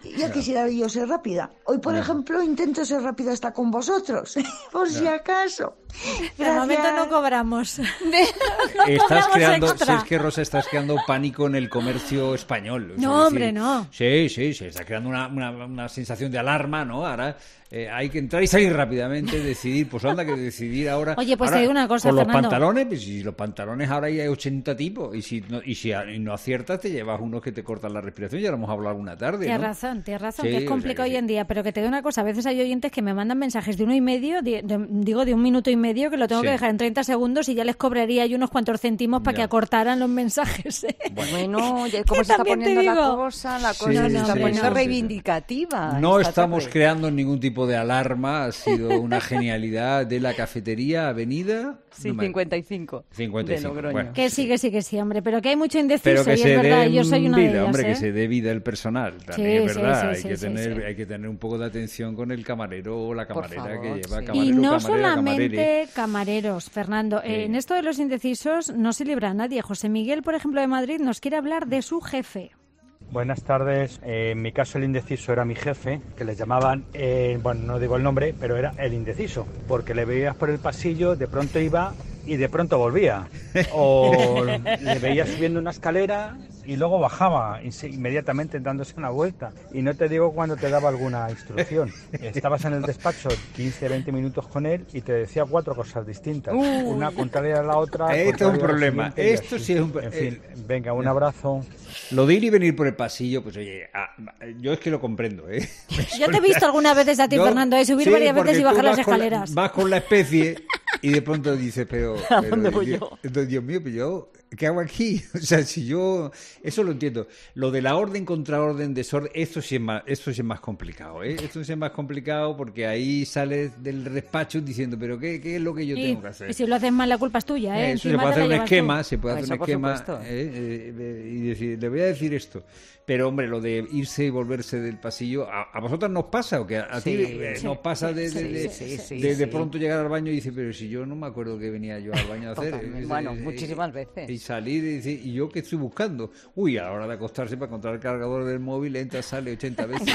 S17: Ya quisiera yo ser rápida. Hoy, por ejemplo, intento ser rápida hasta con vosotros, por si acaso.
S16: De momento no cobramos.
S1: Estás creando, si es que Rosa, estás creando pánico en el comercio español.
S16: No, hombre, no.
S1: Sí, está creando una sensación de alarma, ¿no? Ahora hay que entrar y salir rápidamente, decidir, pues anda que decidir ahora.
S16: Oye, pues
S1: ahora,
S16: te digo una cosa,
S1: con los
S16: Fernando.
S1: pantalones, pues si los pantalones ahora hay 80 tipos, y si no aciertas te llevas unos que te cortan la respiración, ya lo hemos hablado alguna tarde,
S16: Tienes
S1: ¿no?
S16: razón,
S1: Sí,
S16: que es complicado
S1: o sea que
S16: hoy en día, pero que te digo una cosa, a veces hay oyentes que me mandan mensajes de 1,5, de 1 minuto y medio, que lo tengo que dejar en 30 segundos y ya les cobraría yo unos cuantos céntimos para que acortaran los mensajes.
S5: Bueno, ¿cómo se está poniendo la cosa? La cosa se está poniendo reivindicativa.
S1: No estamos creando ningún tipo de alarma, ha sido una genialidad de la cafetería Avenida...
S5: Sí, 55.
S1: De
S5: Logroño.
S1: Bueno,
S16: Que sí, hombre, pero que hay mucho indeciso
S1: pero que
S16: y es
S1: se
S16: verdad,
S1: dé
S16: yo soy una de
S1: vida,
S16: ellas,
S1: hombre,
S16: ¿eh?
S1: que se dé vida el personal, también es verdad,
S16: sí.
S1: hay que tener un poco de atención con el camarero o la camarera que lleva camarero,
S16: Y no
S1: camarera,
S16: solamente
S1: camarere.
S16: camareros, Fernando, en esto de los indecisos no se libra a nadie. José Miguel, por ejemplo, de Madrid, nos quiere hablar de su jefe.
S18: Buenas tardes. En mi caso el indeciso era mi jefe, que le llamaban, bueno, no digo el nombre, pero era el indeciso, porque le veías por el pasillo, de pronto iba y de pronto volvía. O le veías subiendo una escalera y luego bajaba inmediatamente dándose una vuelta. Y no te digo cuando te daba alguna instrucción. Estabas en el despacho 15, 20 minutos con él y te decía 4 cosas distintas. Una contraria a la otra.
S1: Esto es un problema. Esto sí es un
S18: En fin, venga, un abrazo.
S1: Lo de ir y venir por el pasillo, pues oye, yo es que lo comprendo, ¿eh?
S16: Yo te he visto algunas veces a ti, Fernando, subir varias veces y bajar las escaleras.
S1: Vas con la especie y de pronto dices, pero
S5: ¿a dónde voy yo?
S1: Dios mío, pero yo, ¿qué hago aquí? O sea, si yo... Eso lo entiendo. Lo de la orden, contraorden, desorden, esto sí es más complicado, ¿eh? Esto sí es más complicado porque ahí sales del despacho diciendo, pero ¿qué es lo que yo tengo que hacer?
S16: Y si lo haces mal, la culpa es tuya, ¿eh?
S1: Se puede hacer un esquema,
S5: supuesto.
S1: Y decir, le voy a decir esto. Pero, hombre, lo de irse y volverse del pasillo, ¿a vosotras nos pasa? ¿O que a ti nos pasa de pronto llegar al baño y decir, pero si yo no me acuerdo que venía yo al baño a hacer?
S5: Bueno, muchísimas veces.
S1: Y salir y decir, ¿y yo qué estoy buscando? Uy, a la hora de acostarse para encontrar el cargador del móvil, entra, sale 80 veces.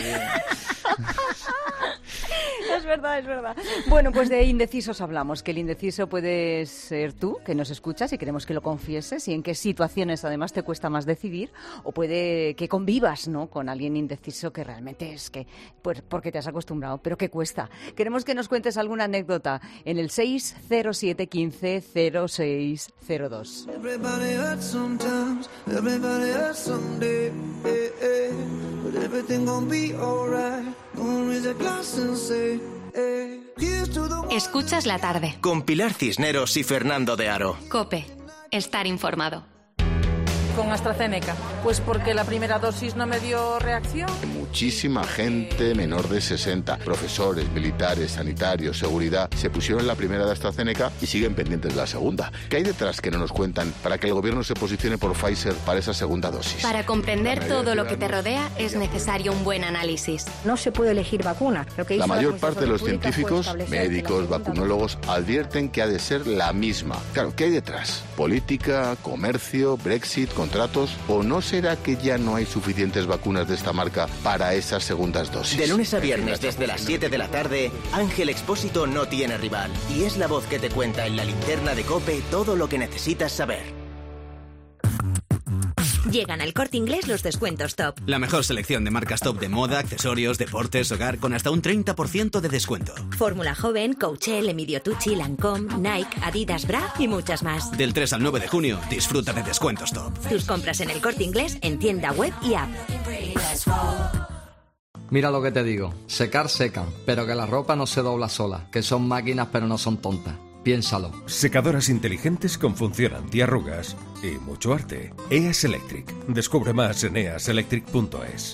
S5: Es verdad. Bueno, pues de indecisos hablamos, que el indeciso puede ser tú, que nos escuchas y queremos que lo confieses, y en qué situaciones además te cuesta más decidir, o puede que convivas, ¿no?, con alguien indeciso que realmente es que, pues porque te has acostumbrado, pero que cuesta. Queremos que nos cuentes alguna anécdota en el 607 15 0602.
S15: Everybody hurts sometimes, everybody hurts someday, but everything gon' be alright. Gonna raise a glass and say, here's to the...
S3: Escuchas la tarde.
S2: Con Pilar Cisneros y Fernando de Aro.
S3: COPE. Estar informado.
S10: Con AstraZeneca, pues porque la primera dosis no me dio reacción.
S19: Muchísima gente menor de 60, profesores, militares, sanitarios, seguridad, se pusieron la primera de AstraZeneca y siguen pendientes de la segunda. ¿Qué hay detrás que no nos cuentan para que el gobierno se posicione por Pfizer para esa segunda dosis?
S3: Para comprender todo lo que te rodea es necesario un buen análisis.
S20: No se puede elegir vacuna.
S19: La mayor parte de los científicos, médicos, vacunólogos, advierten que ha de ser la misma. Claro, ¿qué hay detrás? ¿Política, comercio, Brexit, contratos? ¿O no será que ya no hay suficientes vacunas de esta marca para esas segundas dosis?
S2: De lunes a viernes desde las 7 de la tarde, Ángel Expósito no tiene rival y es la voz que te cuenta en la linterna de COPE todo lo que necesitas saber.
S21: Llegan al Corte Inglés los descuentos top.
S22: La mejor selección de marcas top de moda, accesorios, deportes, hogar, con hasta un 30% de descuento.
S21: Fórmula Joven, Coachel, Emilio Tucci, Lancôme, Nike, Adidas, Bra y muchas más.
S22: Del 3 al 9 de junio, disfruta de descuentos top.
S21: Tus compras en el Corte Inglés en tienda web y app.
S23: Mira lo que te digo, secar secan, pero que la ropa no se dobla sola, que son máquinas pero no son tontas. Piénsalo.
S24: Secadoras inteligentes con función antiarrugas y mucho arte. EAS Electric. Descubre más en easelectric.es.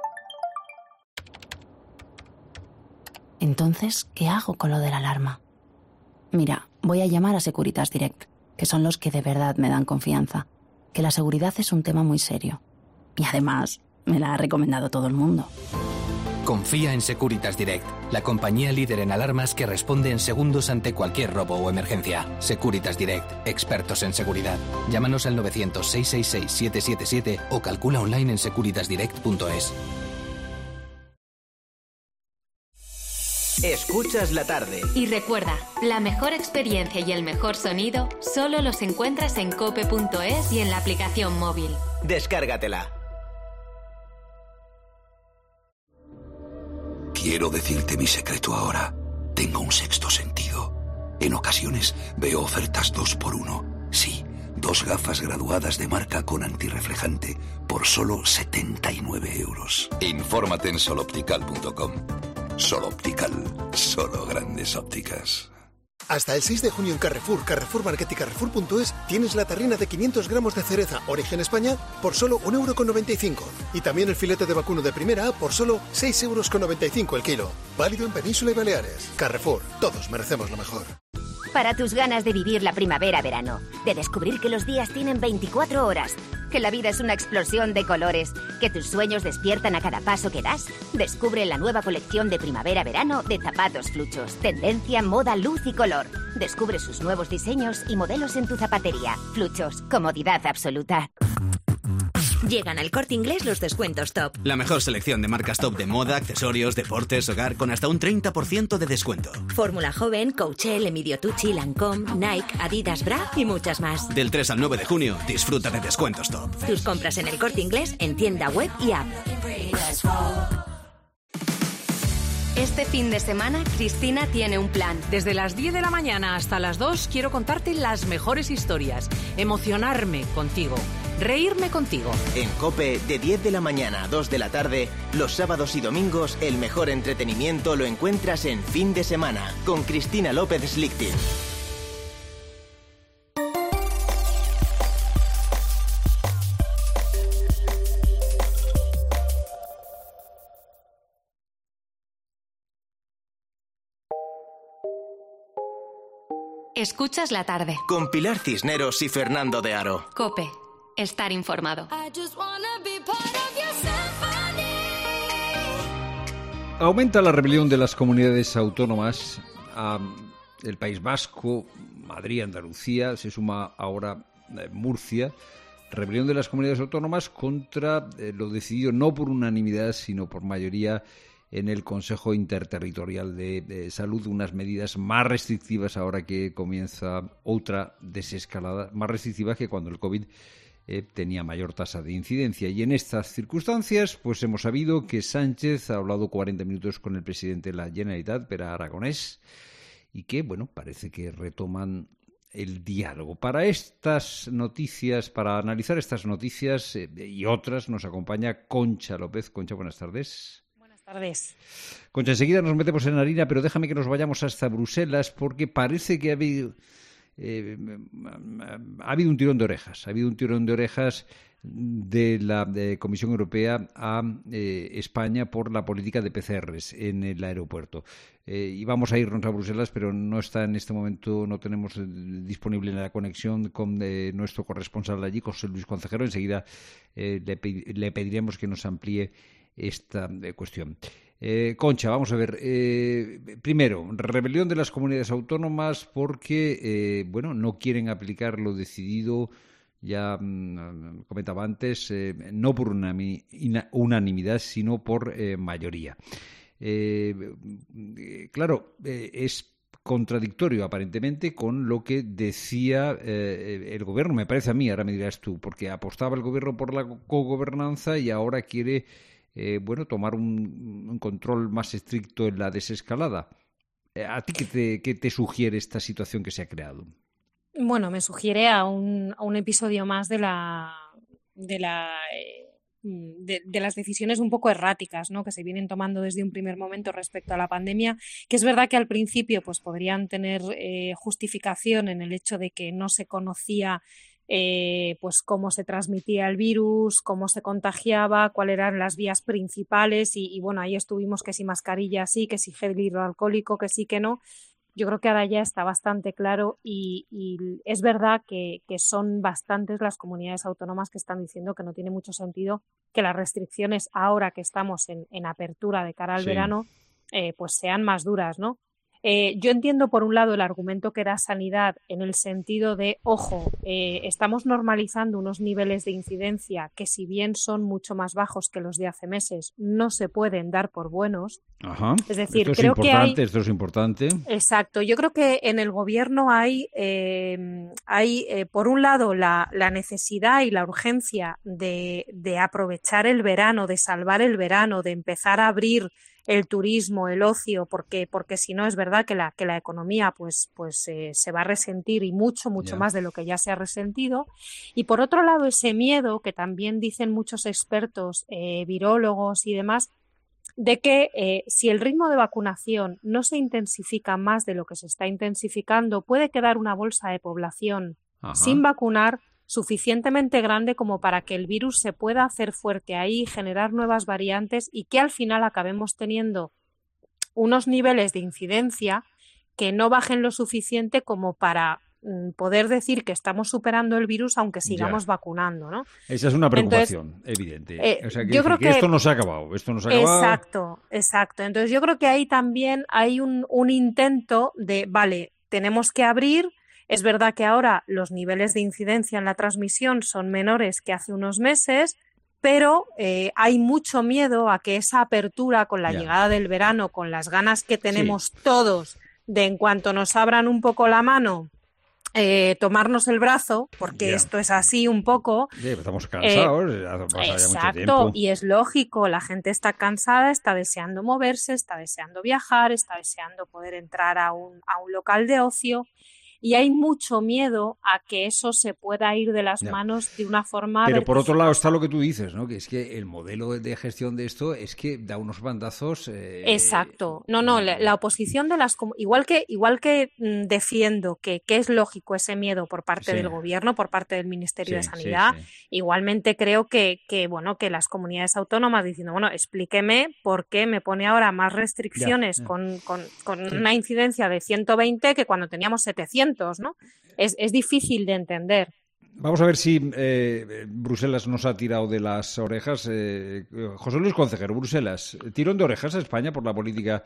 S25: Entonces, ¿qué hago con lo de la alarma? Mira, voy a llamar a Securitas Direct, que son los que de verdad me dan confianza, que la seguridad es un tema muy serio. Y además, me la ha recomendado todo el mundo.
S26: Confía en Securitas Direct, la compañía líder en alarmas que responde en segundos ante cualquier robo o emergencia. Securitas Direct, expertos en seguridad. Llámanos al 900-666-777 o calcula online en securitasdirect.es.
S2: Escuchas la tarde.
S3: Y recuerda, la mejor experiencia y el mejor sonido solo los encuentras en cope.es y en la aplicación móvil.
S2: Descárgatela.
S4: Quiero decirte mi secreto ahora. Tengo un sexto sentido. En ocasiones veo ofertas 2x1. Sí, 2 gafas graduadas de marca con antirreflejante por solo 79 euros. Infórmate en soloptical.com. Soloptical, solo grandes ópticas.
S6: Hasta el 6 de junio en Carrefour, Carrefour Market y Carrefour.es tienes la tarrina de 500 gramos de cereza Origen España por solo 1,95 €. Y también el filete de vacuno de primera A por solo 6,95 € el kilo. Válido en Península y Baleares. Carrefour, todos merecemos lo mejor.
S21: Para tus ganas de vivir la primavera-verano, de descubrir que los días tienen 24 horas, que la vida es una explosión de colores, que tus sueños despiertan a cada paso que das, descubre la nueva colección de primavera-verano de Zapatos Fluchos. Tendencia, moda, luz y color. Descubre sus nuevos diseños y modelos en tu zapatería. Fluchos, comodidad absoluta. Llegan al Corte Inglés los descuentos top.
S22: La mejor selección de marcas top de moda, accesorios, deportes, hogar, con hasta un 30% de descuento.
S21: Fórmula Joven, Coachel, Emilio Tucci, Lancôme, Nike, Adidas, Bra y muchas más.
S22: Del 3 al 9 de junio, disfruta de descuentos top.
S21: Tus compras en el Corte Inglés en tienda web y app.
S3: Este fin de semana, Cristina tiene un plan.
S7: Desde las 10 de la mañana hasta las 2 quiero contarte las mejores historias, emocionarme contigo, reírme contigo.
S2: En COPE, de 10 de la mañana a 2 de la tarde, los sábados y domingos, el mejor entretenimiento lo encuentras en Fin de Semana, con Cristina López Slichting.
S3: Escuchas la tarde.
S2: Con Pilar Cisneros y Fernando de Aro.
S3: COPE. Estar informado.
S1: Aumenta la rebelión de las comunidades autónomas. El País Vasco, Madrid, Andalucía, se suma ahora Murcia. Rebelión de las comunidades autónomas contra lo decidido no por unanimidad, sino por mayoría en el Consejo Interterritorial de Salud, unas medidas más restrictivas ahora que comienza otra desescalada, más restrictivas que cuando el COVID tenía mayor tasa de incidencia. Y en estas circunstancias, pues hemos sabido que Sánchez ha hablado 40 minutos con el presidente de la Generalitat, Pere Aragonés, y que, bueno, parece que retoman el diálogo. Para estas noticias, para analizar estas noticias y otras, nos acompaña Concha López. Concha, buenas tardes.
S8: Tardes.
S1: Concha, enseguida nos metemos en harina, pero déjame que nos vayamos hasta Bruselas porque parece que ha habido un tirón de orejas. Ha habido un tirón de orejas de la Comisión Europea a España por la política de PCRs en el aeropuerto. Y vamos a irnos a Bruselas, pero no está en este momento, no tenemos disponible la conexión con nuestro corresponsal allí, José Luis Concejero. Enseguida le pediremos que nos amplíe esta cuestión. Concha, vamos a ver. Primero, rebelión de las comunidades autónomas porque, no quieren aplicar lo decidido, ya comentaba antes, no por unanimidad, sino por mayoría. Claro, es contradictorio aparentemente con lo que decía el gobierno, me parece a mí, ahora me dirás tú, porque apostaba el gobierno por la cogobernanza y ahora quiere tomar un control más estricto en la desescalada. ¿A ti qué te sugiere esta situación que se ha creado?
S8: Bueno, me sugiere a un episodio más de las decisiones un poco erráticas, ¿no?, que se vienen tomando desde un primer momento respecto a la pandemia, que es verdad que al principio pues podrían tener justificación en el hecho de que no se conocía pues cómo se transmitía el virus, cómo se contagiaba, cuáles eran las vías principales y bueno, ahí estuvimos que si mascarilla sí, que si gel hidroalcohólico, que sí, que no. Yo creo que ahora ya está bastante claro y es verdad que son bastantes las comunidades autónomas que están diciendo que no tiene mucho sentido que las restricciones ahora que estamos en apertura de cara al verano pues sean más duras, ¿no? Yo entiendo, por un lado, el argumento que da Sanidad en el sentido de, ojo, estamos normalizando unos niveles de incidencia que, si bien son mucho más bajos que los de hace meses, no se pueden dar por buenos.
S1: Ajá.
S8: Es decir,
S1: esto es importante.
S8: Exacto. Yo creo que en el gobierno hay por un lado, la necesidad y la urgencia de aprovechar el verano, de salvar el verano, de empezar a abrir el turismo, el ocio, porque si no es verdad que la economía pues se va a resentir, y mucho más de lo que ya se ha resentido. Y por otro lado, ese miedo que también dicen muchos expertos, virólogos y demás, de que si el ritmo de vacunación no se intensifica más de lo que se está intensificando, puede quedar una bolsa de población sin vacunar suficientemente grande como para que el virus se pueda hacer fuerte ahí, generar nuevas variantes, y que al final acabemos teniendo unos niveles de incidencia que no bajen lo suficiente como para poder decir que estamos superando el virus aunque sigamos vacunando, ¿no?
S1: Esa es una preocupación evidente. O sea,
S8: yo creo que
S1: esto no se ha acabado.
S8: Exacto. Entonces yo creo que ahí también hay un intento de, vale, tenemos que abrir. Es verdad que ahora los niveles de incidencia en la transmisión son menores que hace unos meses, pero hay mucho miedo a que esa apertura con la llegada del verano, con las ganas que tenemos todos de, en cuanto nos abran un poco la mano, tomarnos el brazo, porque esto es así un poco.
S1: Estamos cansados,
S8: exacto, y es lógico, la gente está cansada, está deseando moverse, está deseando viajar, está deseando poder entrar a un local de ocio. Y hay mucho miedo a que eso se pueda ir de las manos de una forma...
S1: Pero por otro lado está lo que tú dices, ¿no? Que es que el modelo de gestión de esto es que da unos bandazos...
S8: Exacto. La oposición de las... Igual que defiendo que es lógico ese miedo por parte del gobierno, por parte del Ministerio de Sanidad, igualmente creo que las comunidades autónomas diciendo, bueno, explíqueme por qué me pone ahora más restricciones con una incidencia de 120 que cuando teníamos 700. ¿No? Es difícil de entender.
S1: Vamos a ver si Bruselas nos ha tirado de las orejas. José Luis Concejero, Bruselas, ¿tirón de orejas a España por la política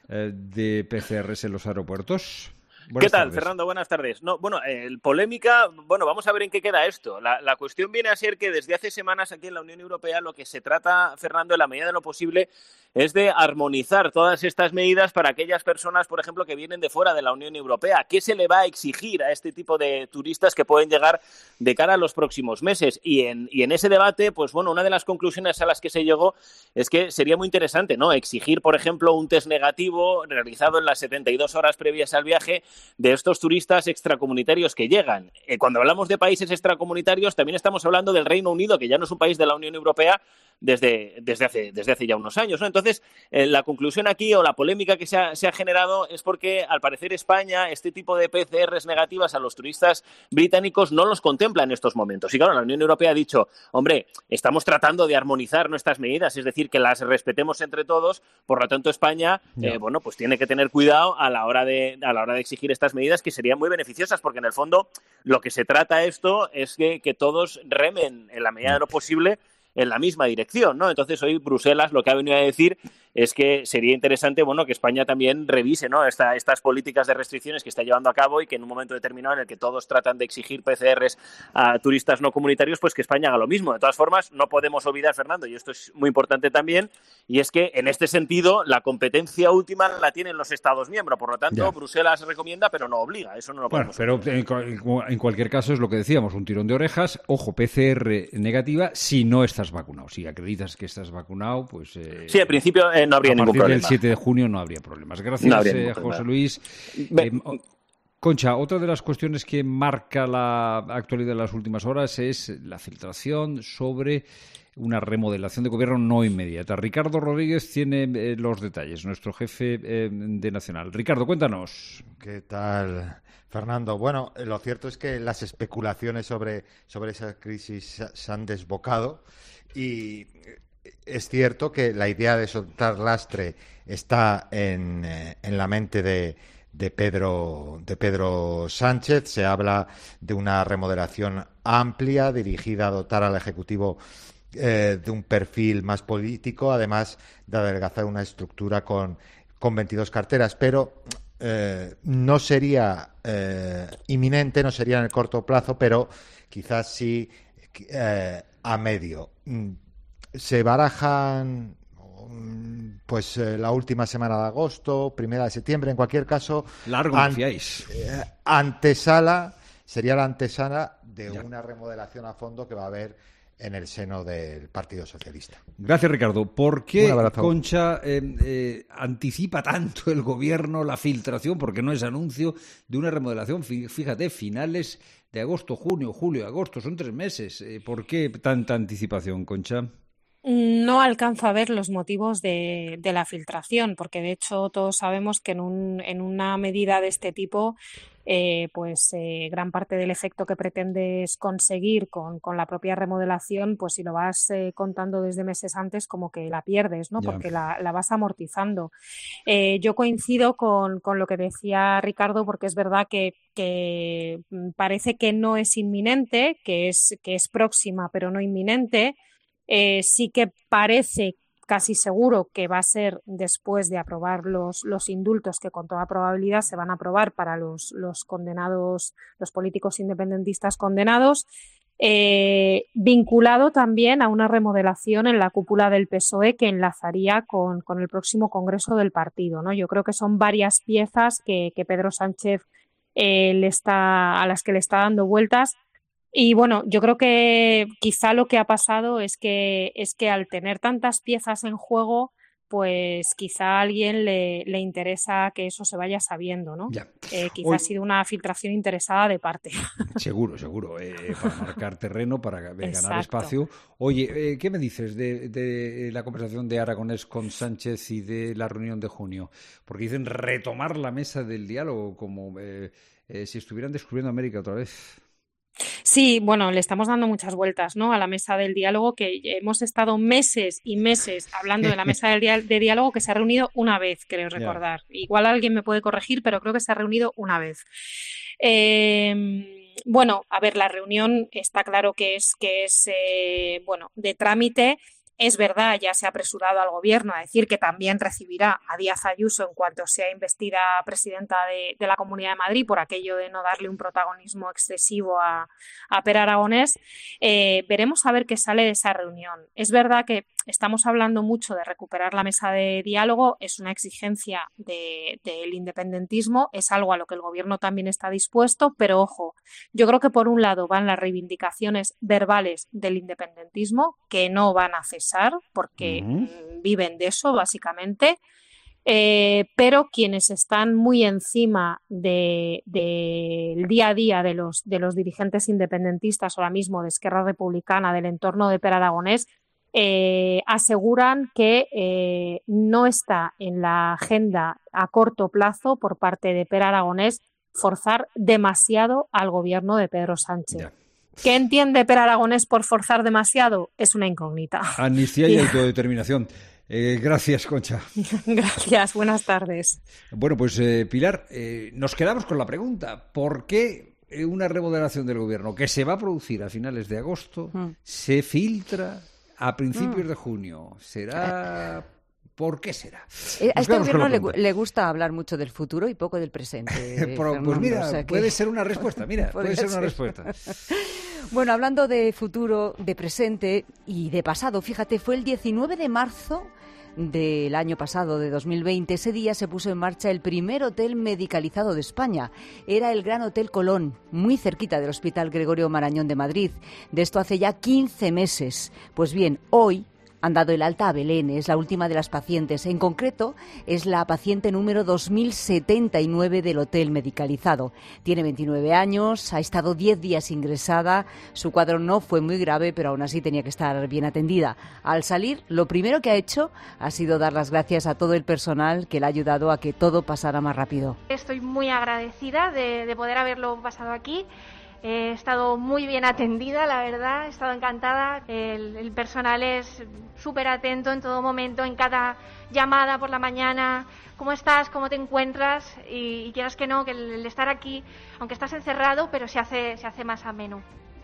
S1: de PCRs en los aeropuertos?
S9: ¿Qué tal, Fernando? Buenas tardes. Polémica, vamos a ver en qué queda esto. La cuestión viene a ser que desde hace semanas aquí en la Unión Europea lo que se trata, Fernando, en la medida de lo posible, es de armonizar todas estas medidas para aquellas personas, por ejemplo, que vienen de fuera de la Unión Europea. ¿Qué se le va a exigir a este tipo de turistas que pueden llegar de cara a los próximos meses? Y en ese debate, una de las conclusiones a las que se llegó es que sería muy interesante, ¿no? Exigir, por ejemplo, un test negativo realizado en las 72 horas previas al viaje de estos turistas extracomunitarios que llegan. Cuando hablamos de países extracomunitarios, también estamos hablando del Reino Unido, que ya no es un país de la Unión Europea desde hace ya unos años, ¿no? Entonces, la conclusión aquí, o la polémica que se ha generado, es porque, al parecer, España, este tipo de PCRs negativas a los turistas británicos no los contempla en estos momentos. Y claro, la Unión Europea ha dicho, hombre, estamos tratando de armonizar nuestras medidas, es decir, que las respetemos entre todos, por lo tanto, España, pues tiene que tener cuidado a la hora de exigir estas medidas, que serían muy beneficiosas, porque en el fondo lo que se trata esto es que todos remen en la medida de lo posible en la misma dirección, ¿no? Entonces hoy Bruselas lo que ha venido a decir es que sería interesante, que España también revise, ¿no? Estas políticas de restricciones que está llevando a cabo, y que en un momento determinado en el que todos tratan de exigir PCRs a turistas no comunitarios, pues que España haga lo mismo. De todas formas, no podemos olvidar, Fernando, y esto es muy importante también, y es que en este sentido la competencia última la tienen los Estados miembros. Por lo tanto, Bruselas recomienda, pero no obliga. Eso no lo podemos
S1: olvidar. Pero en cualquier caso es lo que decíamos, un tirón de orejas. Ojo, PCR negativa si no estás vacunado. Si acreditas que estás vacunado, pues...
S9: sí, al principio no habría ningún problema.
S1: A partir del 7 de junio no habría problemas. Gracias, José Luis. Concha, otra de las cuestiones que marca la actualidad de las últimas horas es la filtración sobre una remodelación de gobierno no inmediata. Ricardo Rodríguez tiene los detalles, nuestro jefe de Nacional. Ricardo, cuéntanos.
S11: ¿Qué tal, Fernando? Bueno, lo cierto es que las especulaciones sobre esa crisis se han desbocado, y es cierto que la idea de soltar lastre está en la mente de Pedro Sánchez. Se habla de una remodelación amplia dirigida a dotar al Ejecutivo de un perfil más político, además de adelgazar una estructura con 22 carteras. Pero no sería inminente, no sería en el corto plazo, pero quizás sí a medio. Se barajan pues la última semana de agosto, primera de septiembre, en cualquier caso.
S1: Largo confiáis.
S11: Sería la antesala de una remodelación a fondo que va a haber en el seno del Partido Socialista.
S1: Gracias, Ricardo. ¿Por qué, Concha, anticipa tanto el Gobierno la filtración? Porque no es anuncio de una remodelación. Fíjate, finales de agosto, junio, julio, agosto, son 3 meses. ¿Por qué tanta anticipación, Concha?
S8: No alcanzo a ver los motivos de la filtración, porque de hecho todos sabemos que en una medida de este tipo, gran parte del efecto que pretendes conseguir con la propia remodelación, pues si lo vas contando desde meses antes, como que la pierdes, ¿no? Porque la vas amortizando. Yo coincido con lo que decía Ricardo, porque es verdad que parece que no es inminente, que es próxima pero no inminente. Sí que parece casi seguro que va a ser después de aprobar los indultos que con toda probabilidad se van a aprobar para los condenados, los políticos independentistas condenados, vinculado también a una remodelación en la cúpula del PSOE que enlazaría con el próximo congreso del partido, ¿no? Yo creo que son varias piezas que Pedro Sánchez a las que le está dando vueltas. Y bueno, yo creo que quizá lo que ha pasado es que al tener tantas piezas en juego, pues quizá a alguien le interesa que eso se vaya sabiendo, ¿no? Quizá ha sido una filtración interesada de parte.
S1: Seguro, para marcar terreno, para ganar espacio. Oye, ¿qué me dices de la conversación de Aragonés con Sánchez y de la reunión de junio? Porque dicen retomar la mesa del diálogo, como si estuvieran descubriendo América otra vez.
S8: Sí, bueno, le estamos dando muchas vueltas, ¿no?, a la mesa del diálogo, que hemos estado meses y meses hablando de la mesa de diálogo, que se ha reunido una vez, creo recordar. Igual alguien me puede corregir, pero creo que se ha reunido una vez. Bueno, a ver, la reunión está claro que es de trámite. Es verdad, ya se ha apresurado al Gobierno a decir que también recibirá a Díaz Ayuso en cuanto sea investida presidenta de la Comunidad de Madrid, por aquello de no darle un protagonismo excesivo a Per Aragonés. Veremos a ver qué sale de esa reunión. Es verdad que estamos hablando mucho de recuperar la mesa de diálogo, es una exigencia del independentismo, es algo a lo que el Gobierno también está dispuesto, pero ojo, yo creo que por un lado van las reivindicaciones verbales del independentismo, que no van a cesar porque viven de eso básicamente, pero quienes están muy encima del día a día de los dirigentes independentistas, ahora mismo de Esquerra Republicana, del entorno de Per Aragonés, aseguran que no está en la agenda a corto plazo por parte de Per Aragonés forzar demasiado al gobierno de Pedro Sánchez. ¿Qué entiende Per Aragonés por forzar demasiado? Es una incógnita.
S1: Amnistía y autodeterminación. Gracias, Concha.
S8: Gracias, buenas tardes.
S1: Bueno, pues Pilar, nos quedamos con la pregunta. ¿Por qué una remodelación del Gobierno que se va a producir a finales de agosto se filtra a principios de junio? ¿Será...? ¿Por qué será?
S5: A este Gobierno le gusta hablar mucho del futuro y poco del presente.
S1: Pues mira, puede ser una respuesta. Puede ser una respuesta.
S5: Bueno, hablando de futuro, de presente y de pasado, fíjate, fue el 19 de marzo del año pasado, de 2020. Ese día se puso en marcha el primer hotel medicalizado de España. Era el Gran Hotel Colón, muy cerquita del Hospital Gregorio Marañón de Madrid. De esto hace ya 15 meses. Pues bien, hoy han dado el alta a Belén, es la última de las pacientes. En concreto, es la paciente número 2079 del hotel medicalizado. Tiene 29 años, ha estado 10 días ingresada. Su cuadro no fue muy grave, pero aún así tenía que estar bien atendida. Al salir, lo primero que ha hecho ha sido dar las gracias a todo el personal que le ha ayudado a que todo pasara más rápido.
S12: Estoy muy agradecida de poder haberlo pasado aquí. He estado muy bien atendida, la verdad, he estado encantada. El personal es súper atento en todo momento, en cada llamada por la mañana. ¿Cómo estás? ¿Cómo te encuentras? Y quieras que no, que el estar aquí, aunque estás encerrado, pero se hace más ameno.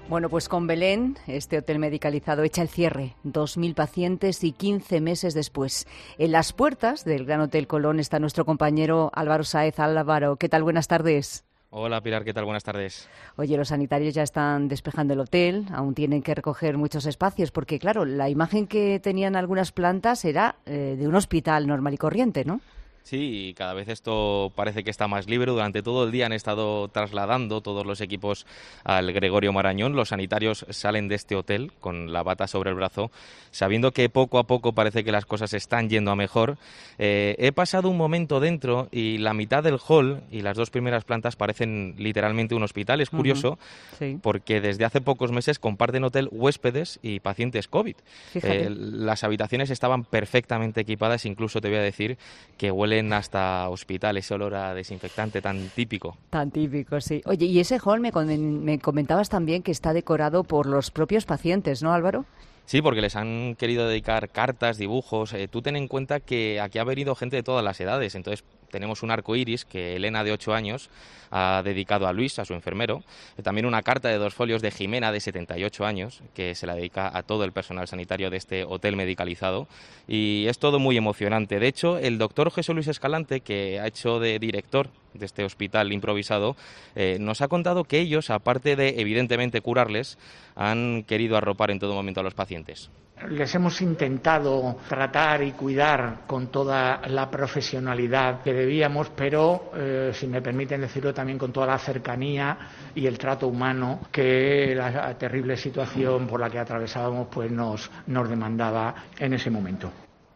S5: Bueno, pues con Belén, este hotel medicalizado echa el cierre. 2.000 pacientes y 15 meses después. En las puertas del Gran Hotel Colón está nuestro compañero Álvaro Sáez. Álvaro, ¿qué tal? Buenas tardes.
S13: Hola Pilar, ¿qué tal? Buenas tardes.
S5: Oye, los sanitarios ya están despejando el hotel, aún tienen que recoger muchos espacios, porque claro, la imagen que tenían algunas plantas era de un hospital normal y corriente, ¿no?
S13: Sí, y cada vez esto parece que está más libre. Durante todo el día han estado trasladando todos los equipos al Gregorio Marañón. Los sanitarios salen de este hotel con la bata sobre el brazo, sabiendo que poco a poco parece que las cosas están yendo a mejor. He pasado un momento dentro y la mitad del hall y las 2 primeras plantas parecen literalmente un hospital. Es curioso, sí, porque desde hace pocos meses comparten hotel huéspedes y pacientes COVID. Las habitaciones estaban perfectamente equipadas, incluso te voy a decir que huele hasta hospital, ese olor a desinfectante tan típico.
S5: Tan típico, sí. Oye, y ese hall me comentabas también que está decorado por los propios pacientes, ¿no, Álvaro?
S13: Sí, porque les han querido dedicar cartas, dibujos. Tú ten en cuenta que aquí ha venido gente de todas las edades, entonces tenemos un arco iris que Elena, de 8 años, ha dedicado a Luis, a su enfermero. También una carta de 2 folios de Jimena, de 78 años, que se la dedica a todo el personal sanitario de este hotel medicalizado. Y es todo muy emocionante. De hecho, el doctor Jesús Luis Escalante, que ha hecho de director de este hospital improvisado, nos ha contado que ellos, aparte de evidentemente curarles, han querido arropar en todo momento a los pacientes.
S14: Les hemos intentado tratar y cuidar con toda la profesionalidad que debíamos, pero, si me permiten decirlo, también con toda la cercanía y el trato humano que la terrible situación por la que atravesábamos pues nos demandaba en ese momento.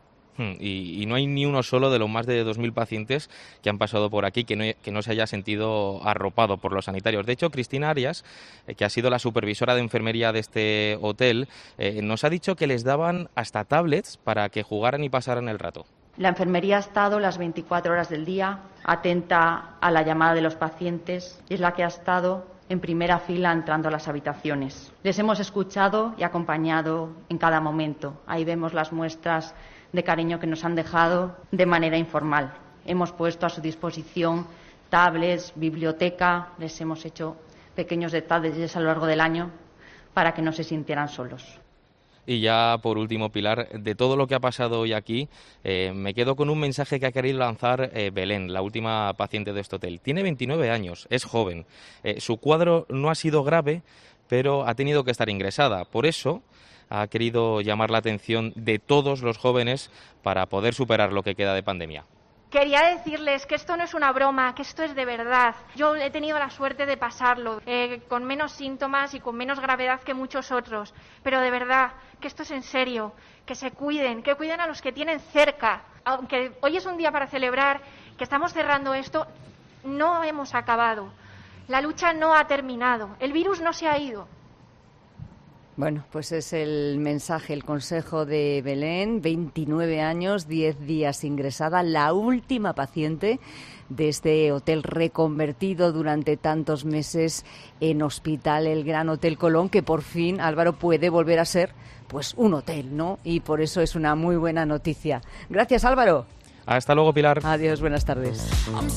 S13: Y no hay ni uno solo de los más de 2.000 pacientes que han pasado por aquí que no se haya sentido arropado por los sanitarios. De hecho, Cristina Arias, que ha sido la supervisora de enfermería de este hotel, nos ha dicho que les daban hasta tablets para que jugaran y pasaran el rato.
S15: La enfermería ha estado las 24 horas del día atenta a la llamada de los pacientes y es la que ha estado en primera fila entrando a las habitaciones. Les hemos escuchado y acompañado en cada momento. Ahí vemos las muestras de cariño que nos han dejado de manera informal. Hemos puesto a su disposición tablets, biblioteca, les hemos hecho pequeños detalles a lo largo del año para que no se sintieran solos.
S13: Y ya por último, Pilar, de todo lo que ha pasado hoy aquí, me quedo con un mensaje que ha querido lanzar Belén, la última paciente de este hotel. Tiene 29 años, es joven. Su cuadro no ha sido grave, pero ha tenido que estar ingresada. Por eso ha querido llamar la atención de todos los jóvenes para poder superar lo que queda de pandemia.
S12: Quería decirles que esto no es una broma, que esto es de verdad. Yo he tenido la suerte de pasarlo, con menos síntomas y con menos gravedad que muchos otros. Pero de verdad, que esto es en serio, que se cuiden, que cuiden a los que tienen cerca. Aunque hoy es un día para celebrar que estamos cerrando esto, no hemos acabado. La lucha no ha terminado, el virus no se ha ido.
S5: Bueno, pues es el mensaje, el consejo de Belén, 29 años, 10 días ingresada, la última paciente de este hotel reconvertido durante tantos meses en hospital, el Gran Hotel Colón, que por fin, Álvaro, puede volver a ser pues un hotel, ¿no? Y por eso es una muy buena noticia. Gracias, Álvaro.
S13: Hasta luego, Pilar.
S5: Adiós, buenas tardes.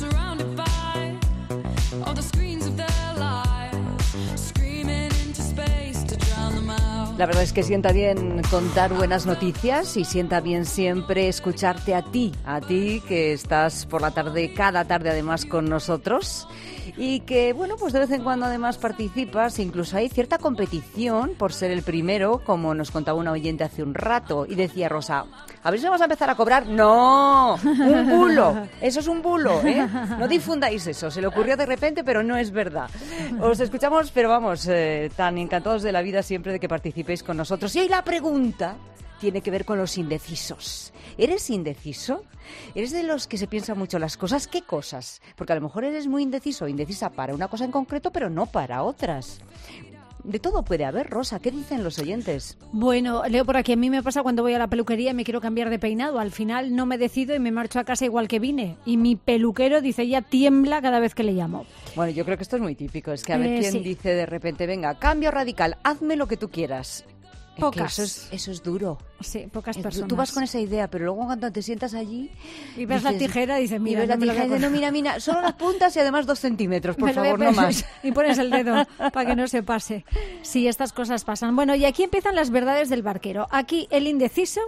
S5: La verdad es que sienta bien contar buenas noticias y sienta bien siempre escucharte a ti que estás por la tarde, cada tarde además con nosotros y que, bueno, pues de vez en cuando además participas, incluso hay cierta competición por ser el primero, como nos contaba una oyente hace un rato y decía Rosa, a ver si vamos a empezar a cobrar. ¡No! ¡Un bulo! Eso es un bulo, ¿eh? No difundáis eso. Se le ocurrió de repente, pero no es verdad. Os escuchamos, pero vamos, tan encantados de la vida siempre de que participéis con nosotros. Y hoy la pregunta tiene que ver con los indecisos. ¿Eres indeciso? ¿Eres de los que se piensan mucho las cosas? ¿Qué cosas? Porque a lo mejor eres muy indeciso o indecisa para una cosa en concreto, pero no para otras. De todo puede haber, Rosa. ¿Qué dicen los oyentes?
S16: Bueno, leo por aquí. A mí me pasa cuando voy a la peluquería y me quiero cambiar de peinado. Al final no me decido y me marcho a casa igual que vine. Y mi peluquero, dice, ya tiembla cada vez que le llamo.
S5: Bueno, yo creo que esto es muy típico. Es que a ver quién dice de repente, venga, cambio radical, hazme lo que tú quieras.
S16: Pocas.
S5: Eso es duro.
S16: Sí, pocas personas.
S5: Tú vas con esa idea, pero luego cuando te sientas allí...
S16: Y ves la tijera y dices, mira,
S5: no mira, solo las puntas y además 2 centímetros, por favor, no más.
S16: Y pones el dedo para que no se pase. Sí, estas cosas pasan. Bueno, y aquí empiezan las verdades del barquero. Aquí el indeciso,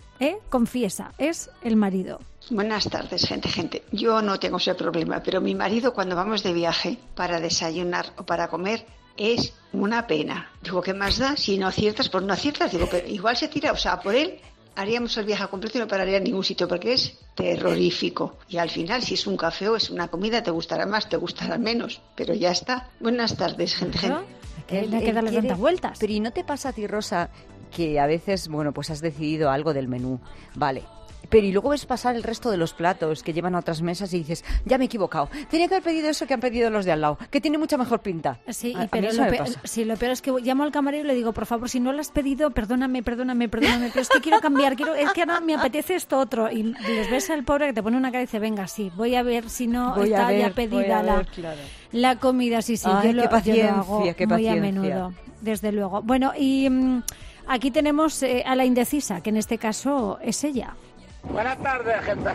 S16: confiesa, es el marido.
S10: Buenas tardes, gente. Yo no tengo ese problema, pero mi marido cuando vamos de viaje para desayunar o para comer es una pena. Digo, ¿qué más da? Si no aciertas, pues no aciertas. Digo, pero igual se tira, o sea, por él haríamos el viaje completo y no pararía en ningún sitio porque es terrorífico. Y al final, si es un café o es una comida, te gustará más, te gustará menos, pero ya está. Buenas tardes, gente.
S16: No hay que darle tantas vueltas.
S5: Pero ¿y no te pasa a ti, Rosa, que a veces, bueno, pues has decidido algo del menú? Vale. Pero y luego ves pasar el resto de los platos que llevan a otras mesas y dices, ya me he equivocado, tenía que haber pedido eso que han pedido los de al lado, que tiene mucha mejor pinta.
S16: Sí, pero lo peor es que llamo al camarero y le digo, por favor, si no lo has pedido, perdóname, pero es que quiero cambiar, es que ahora me apetece esto otro. Y les ves al pobre que te pone una cara y dice, venga, sí, voy a ver si no está ya pedida la comida. Sí,
S5: ay,
S16: yo
S5: qué paciencia,
S16: lo hago muy a menudo, desde luego. Bueno, y aquí tenemos a la indecisa, que en este caso es ella.
S17: Buenas tardes, gente.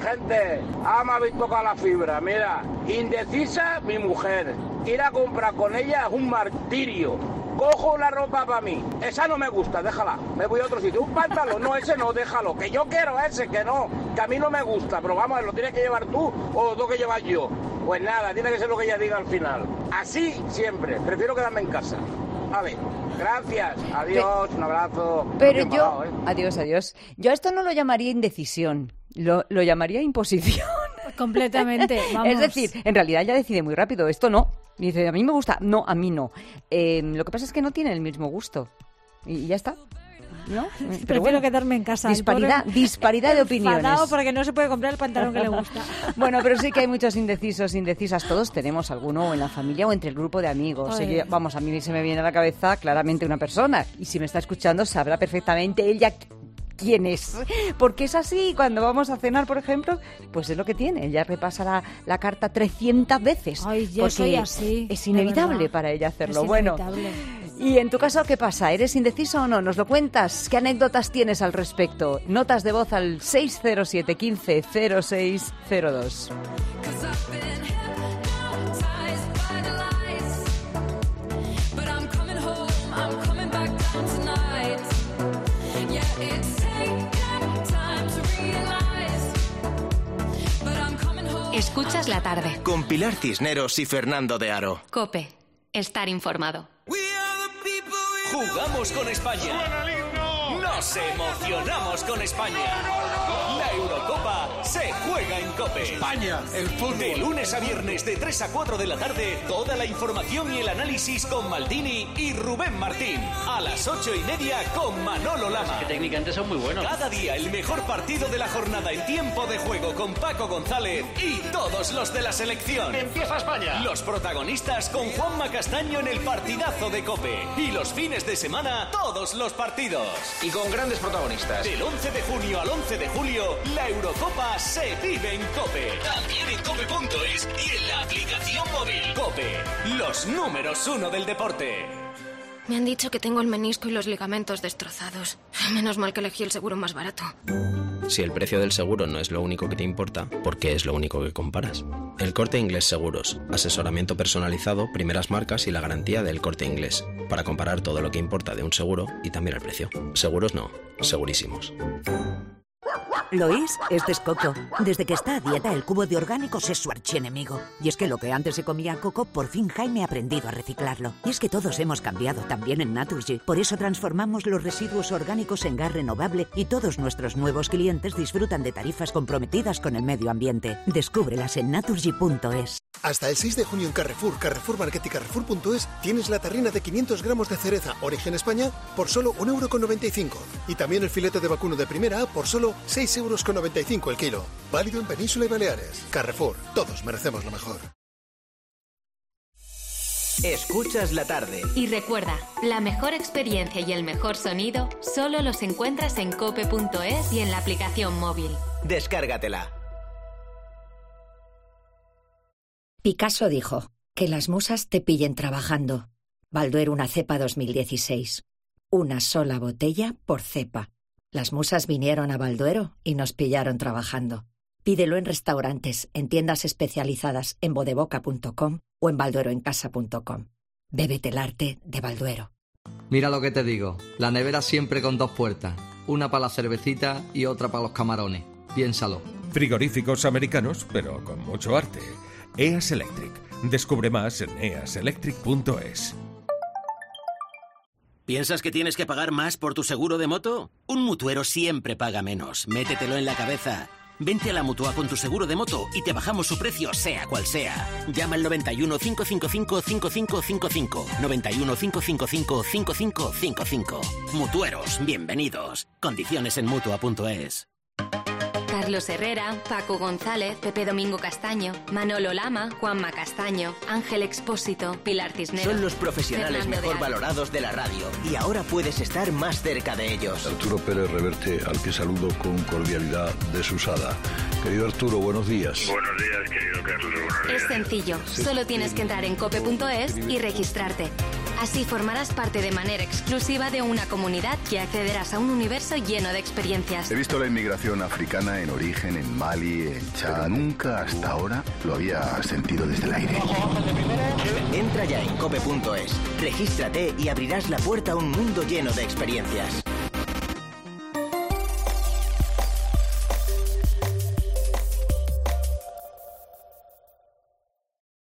S17: Me habéis tocado la fibra. Mira, indecisa mi mujer. Ir a comprar con ella es un martirio. Cojo una ropa para mí. Esa no me gusta, déjala. Me voy a otro sitio. Un pantalón, no, ese no, déjalo. Que yo quiero ese, que no. Que a mí no me gusta. Pero vamos, ¿lo tienes que llevar tú o lo tengo que llevar yo? Pues nada, tiene que ser lo que ella diga al final. Así siempre. Prefiero quedarme en casa. Vale, gracias, adiós, un abrazo.
S5: Pero yo, adiós. Yo a esto no lo llamaría indecisión, lo llamaría imposición.
S16: Completamente, vamos.
S5: Es decir, en realidad ella decide muy rápido, esto no. Dice, a mí me gusta, no, a mí no. Lo que pasa es que no tienen el mismo gusto. Y ya está. ¿No?
S16: Prefiero quedarme en casa.
S5: Disparidad de opiniones.
S16: Enfadado porque no se puede comprar el pantalón que le gusta.
S5: Bueno, pero sí que hay muchos indecisos, indecisas. Todos tenemos alguno en la familia o entre el grupo de amigos. Vamos, a mí se me viene a la cabeza claramente una persona. Y si me está escuchando sabrá perfectamente ella quién es. Porque es así. Cuando vamos a cenar, por ejemplo, pues es lo que tiene. Ella repasa la carta 300 veces.
S16: Ay, yo soy así.
S5: Es inevitable para ella hacerlo.
S16: Es inevitable.
S5: ¿Y en tu caso qué pasa? ¿Eres indeciso o no? ¿Nos lo cuentas? ¿Qué anécdotas tienes al respecto? Notas de voz al 607 15 0602.
S3: Escuchas la tarde.
S2: Con Pilar Cisneros y Fernando de Aro.
S3: COPE. Estar informado.
S18: Jugamos con España. Nos emocionamos con España. La Eurocopa se juega en COPE.
S19: España, el fútbol.
S18: De lunes a viernes de 3 a 4 de la tarde, toda la información y el análisis con Maldini y Rubén Martín. A las 8:30 con Manolo Lama.
S20: Que técnicamente son muy buenos.
S18: Cada día el mejor partido de la jornada en tiempo de juego con Paco González y todos los de la selección.
S19: Empieza España.
S18: Los protagonistas con Juanma Castaño en el partidazo de COPE. Y los fines de semana, todos los partidos.
S20: Y con grandes protagonistas.
S18: Del 11 de junio al 11 de julio, la Eurocopa se vive en COPE. También en COPE.es y en la aplicación móvil. COPE, los números 1 del deporte.
S23: Me han dicho que tengo el menisco y los ligamentos destrozados. Menos mal que elegí el seguro más barato.
S27: Si el precio del seguro no es lo único que te importa, ¿por qué es lo único que comparas? El Corte Inglés Seguros. Asesoramiento personalizado, primeras marcas y la garantía del Corte Inglés. Para comparar todo lo que importa de un seguro y también el precio. Seguros no, segurísimos.
S28: Lois es Texcoco. Desde que está a dieta, el cubo de orgánicos es su archienemigo. Y es que lo que antes se comía Coco, por fin Jaime ha aprendido a reciclarlo. Y es que todos hemos cambiado, también en Naturgy. Por eso transformamos los residuos orgánicos en gas renovable y todos nuestros nuevos clientes disfrutan de tarifas comprometidas con el medio ambiente. Descúbrelas en naturgy.es.
S6: Hasta el 6 de junio en Carrefour, Carrefour Market y Carrefour.es tienes la tarrina de 500 gramos de cereza, origen España, por solo 1,95 €. Y también el filete de vacuno de primera A por solo 6,95 € el kilo. Válido en Península y Baleares. Carrefour, todos merecemos lo mejor.
S2: Escuchas la tarde.
S3: Y recuerda, la mejor experiencia y el mejor sonido solo los encuentras en cope.es y en la aplicación móvil.
S2: Descárgatela.
S29: Picasso dijo, que las musas te pillen trabajando. Balduero una cepa 2016. una sola botella por cepa. Las musas vinieron a Balduero y nos pillaron trabajando. Pídelo en restaurantes, en tiendas especializadas en bodeboca.com o en baldueroencasa.com. Bébete el arte de Balduero.
S4: Mira lo que te digo, la nevera siempre con 2 puertas, una para la cervecita y otra para los camarones. Piénsalo.
S7: Frigoríficos americanos, pero con mucho arte. EAS Electric. Descubre más en easelectric.es.
S9: ¿Piensas que tienes que pagar más por tu seguro de moto? Un mutuero siempre paga menos. Métetelo en la cabeza. Vente a la Mutua con tu seguro de moto y te bajamos su precio, sea cual sea. Llama al 91 555 5555. 91 555 5555. Mutueros, bienvenidos. Condiciones en Mutua.es.
S3: Carlos Herrera, Paco González, Pepe Domingo Castaño, Manolo Lama, Juanma Castaño, Ángel Expósito, Pilar Cisneros.
S2: Son los profesionales
S3: Fernando
S2: mejor
S3: de
S2: valorados de la radio y ahora puedes estar más cerca de ellos.
S11: Arturo Pérez Reverte, al que saludo con cordialidad desusada. Querido Arturo, buenos días.
S21: Buenos días, querido Carlos. Buenos días.
S3: Es sencillo, solo tienes que entrar en cope.es y registrarte. Así formarás parte de manera exclusiva de una comunidad y accederás a un universo lleno de experiencias.
S11: He visto la inmigración africana en origen en Mali, en Chad. Pero nunca hasta ahora lo había sentido desde el aire.
S2: Entra ya en cope.es, regístrate y abrirás la puerta a un mundo lleno de experiencias.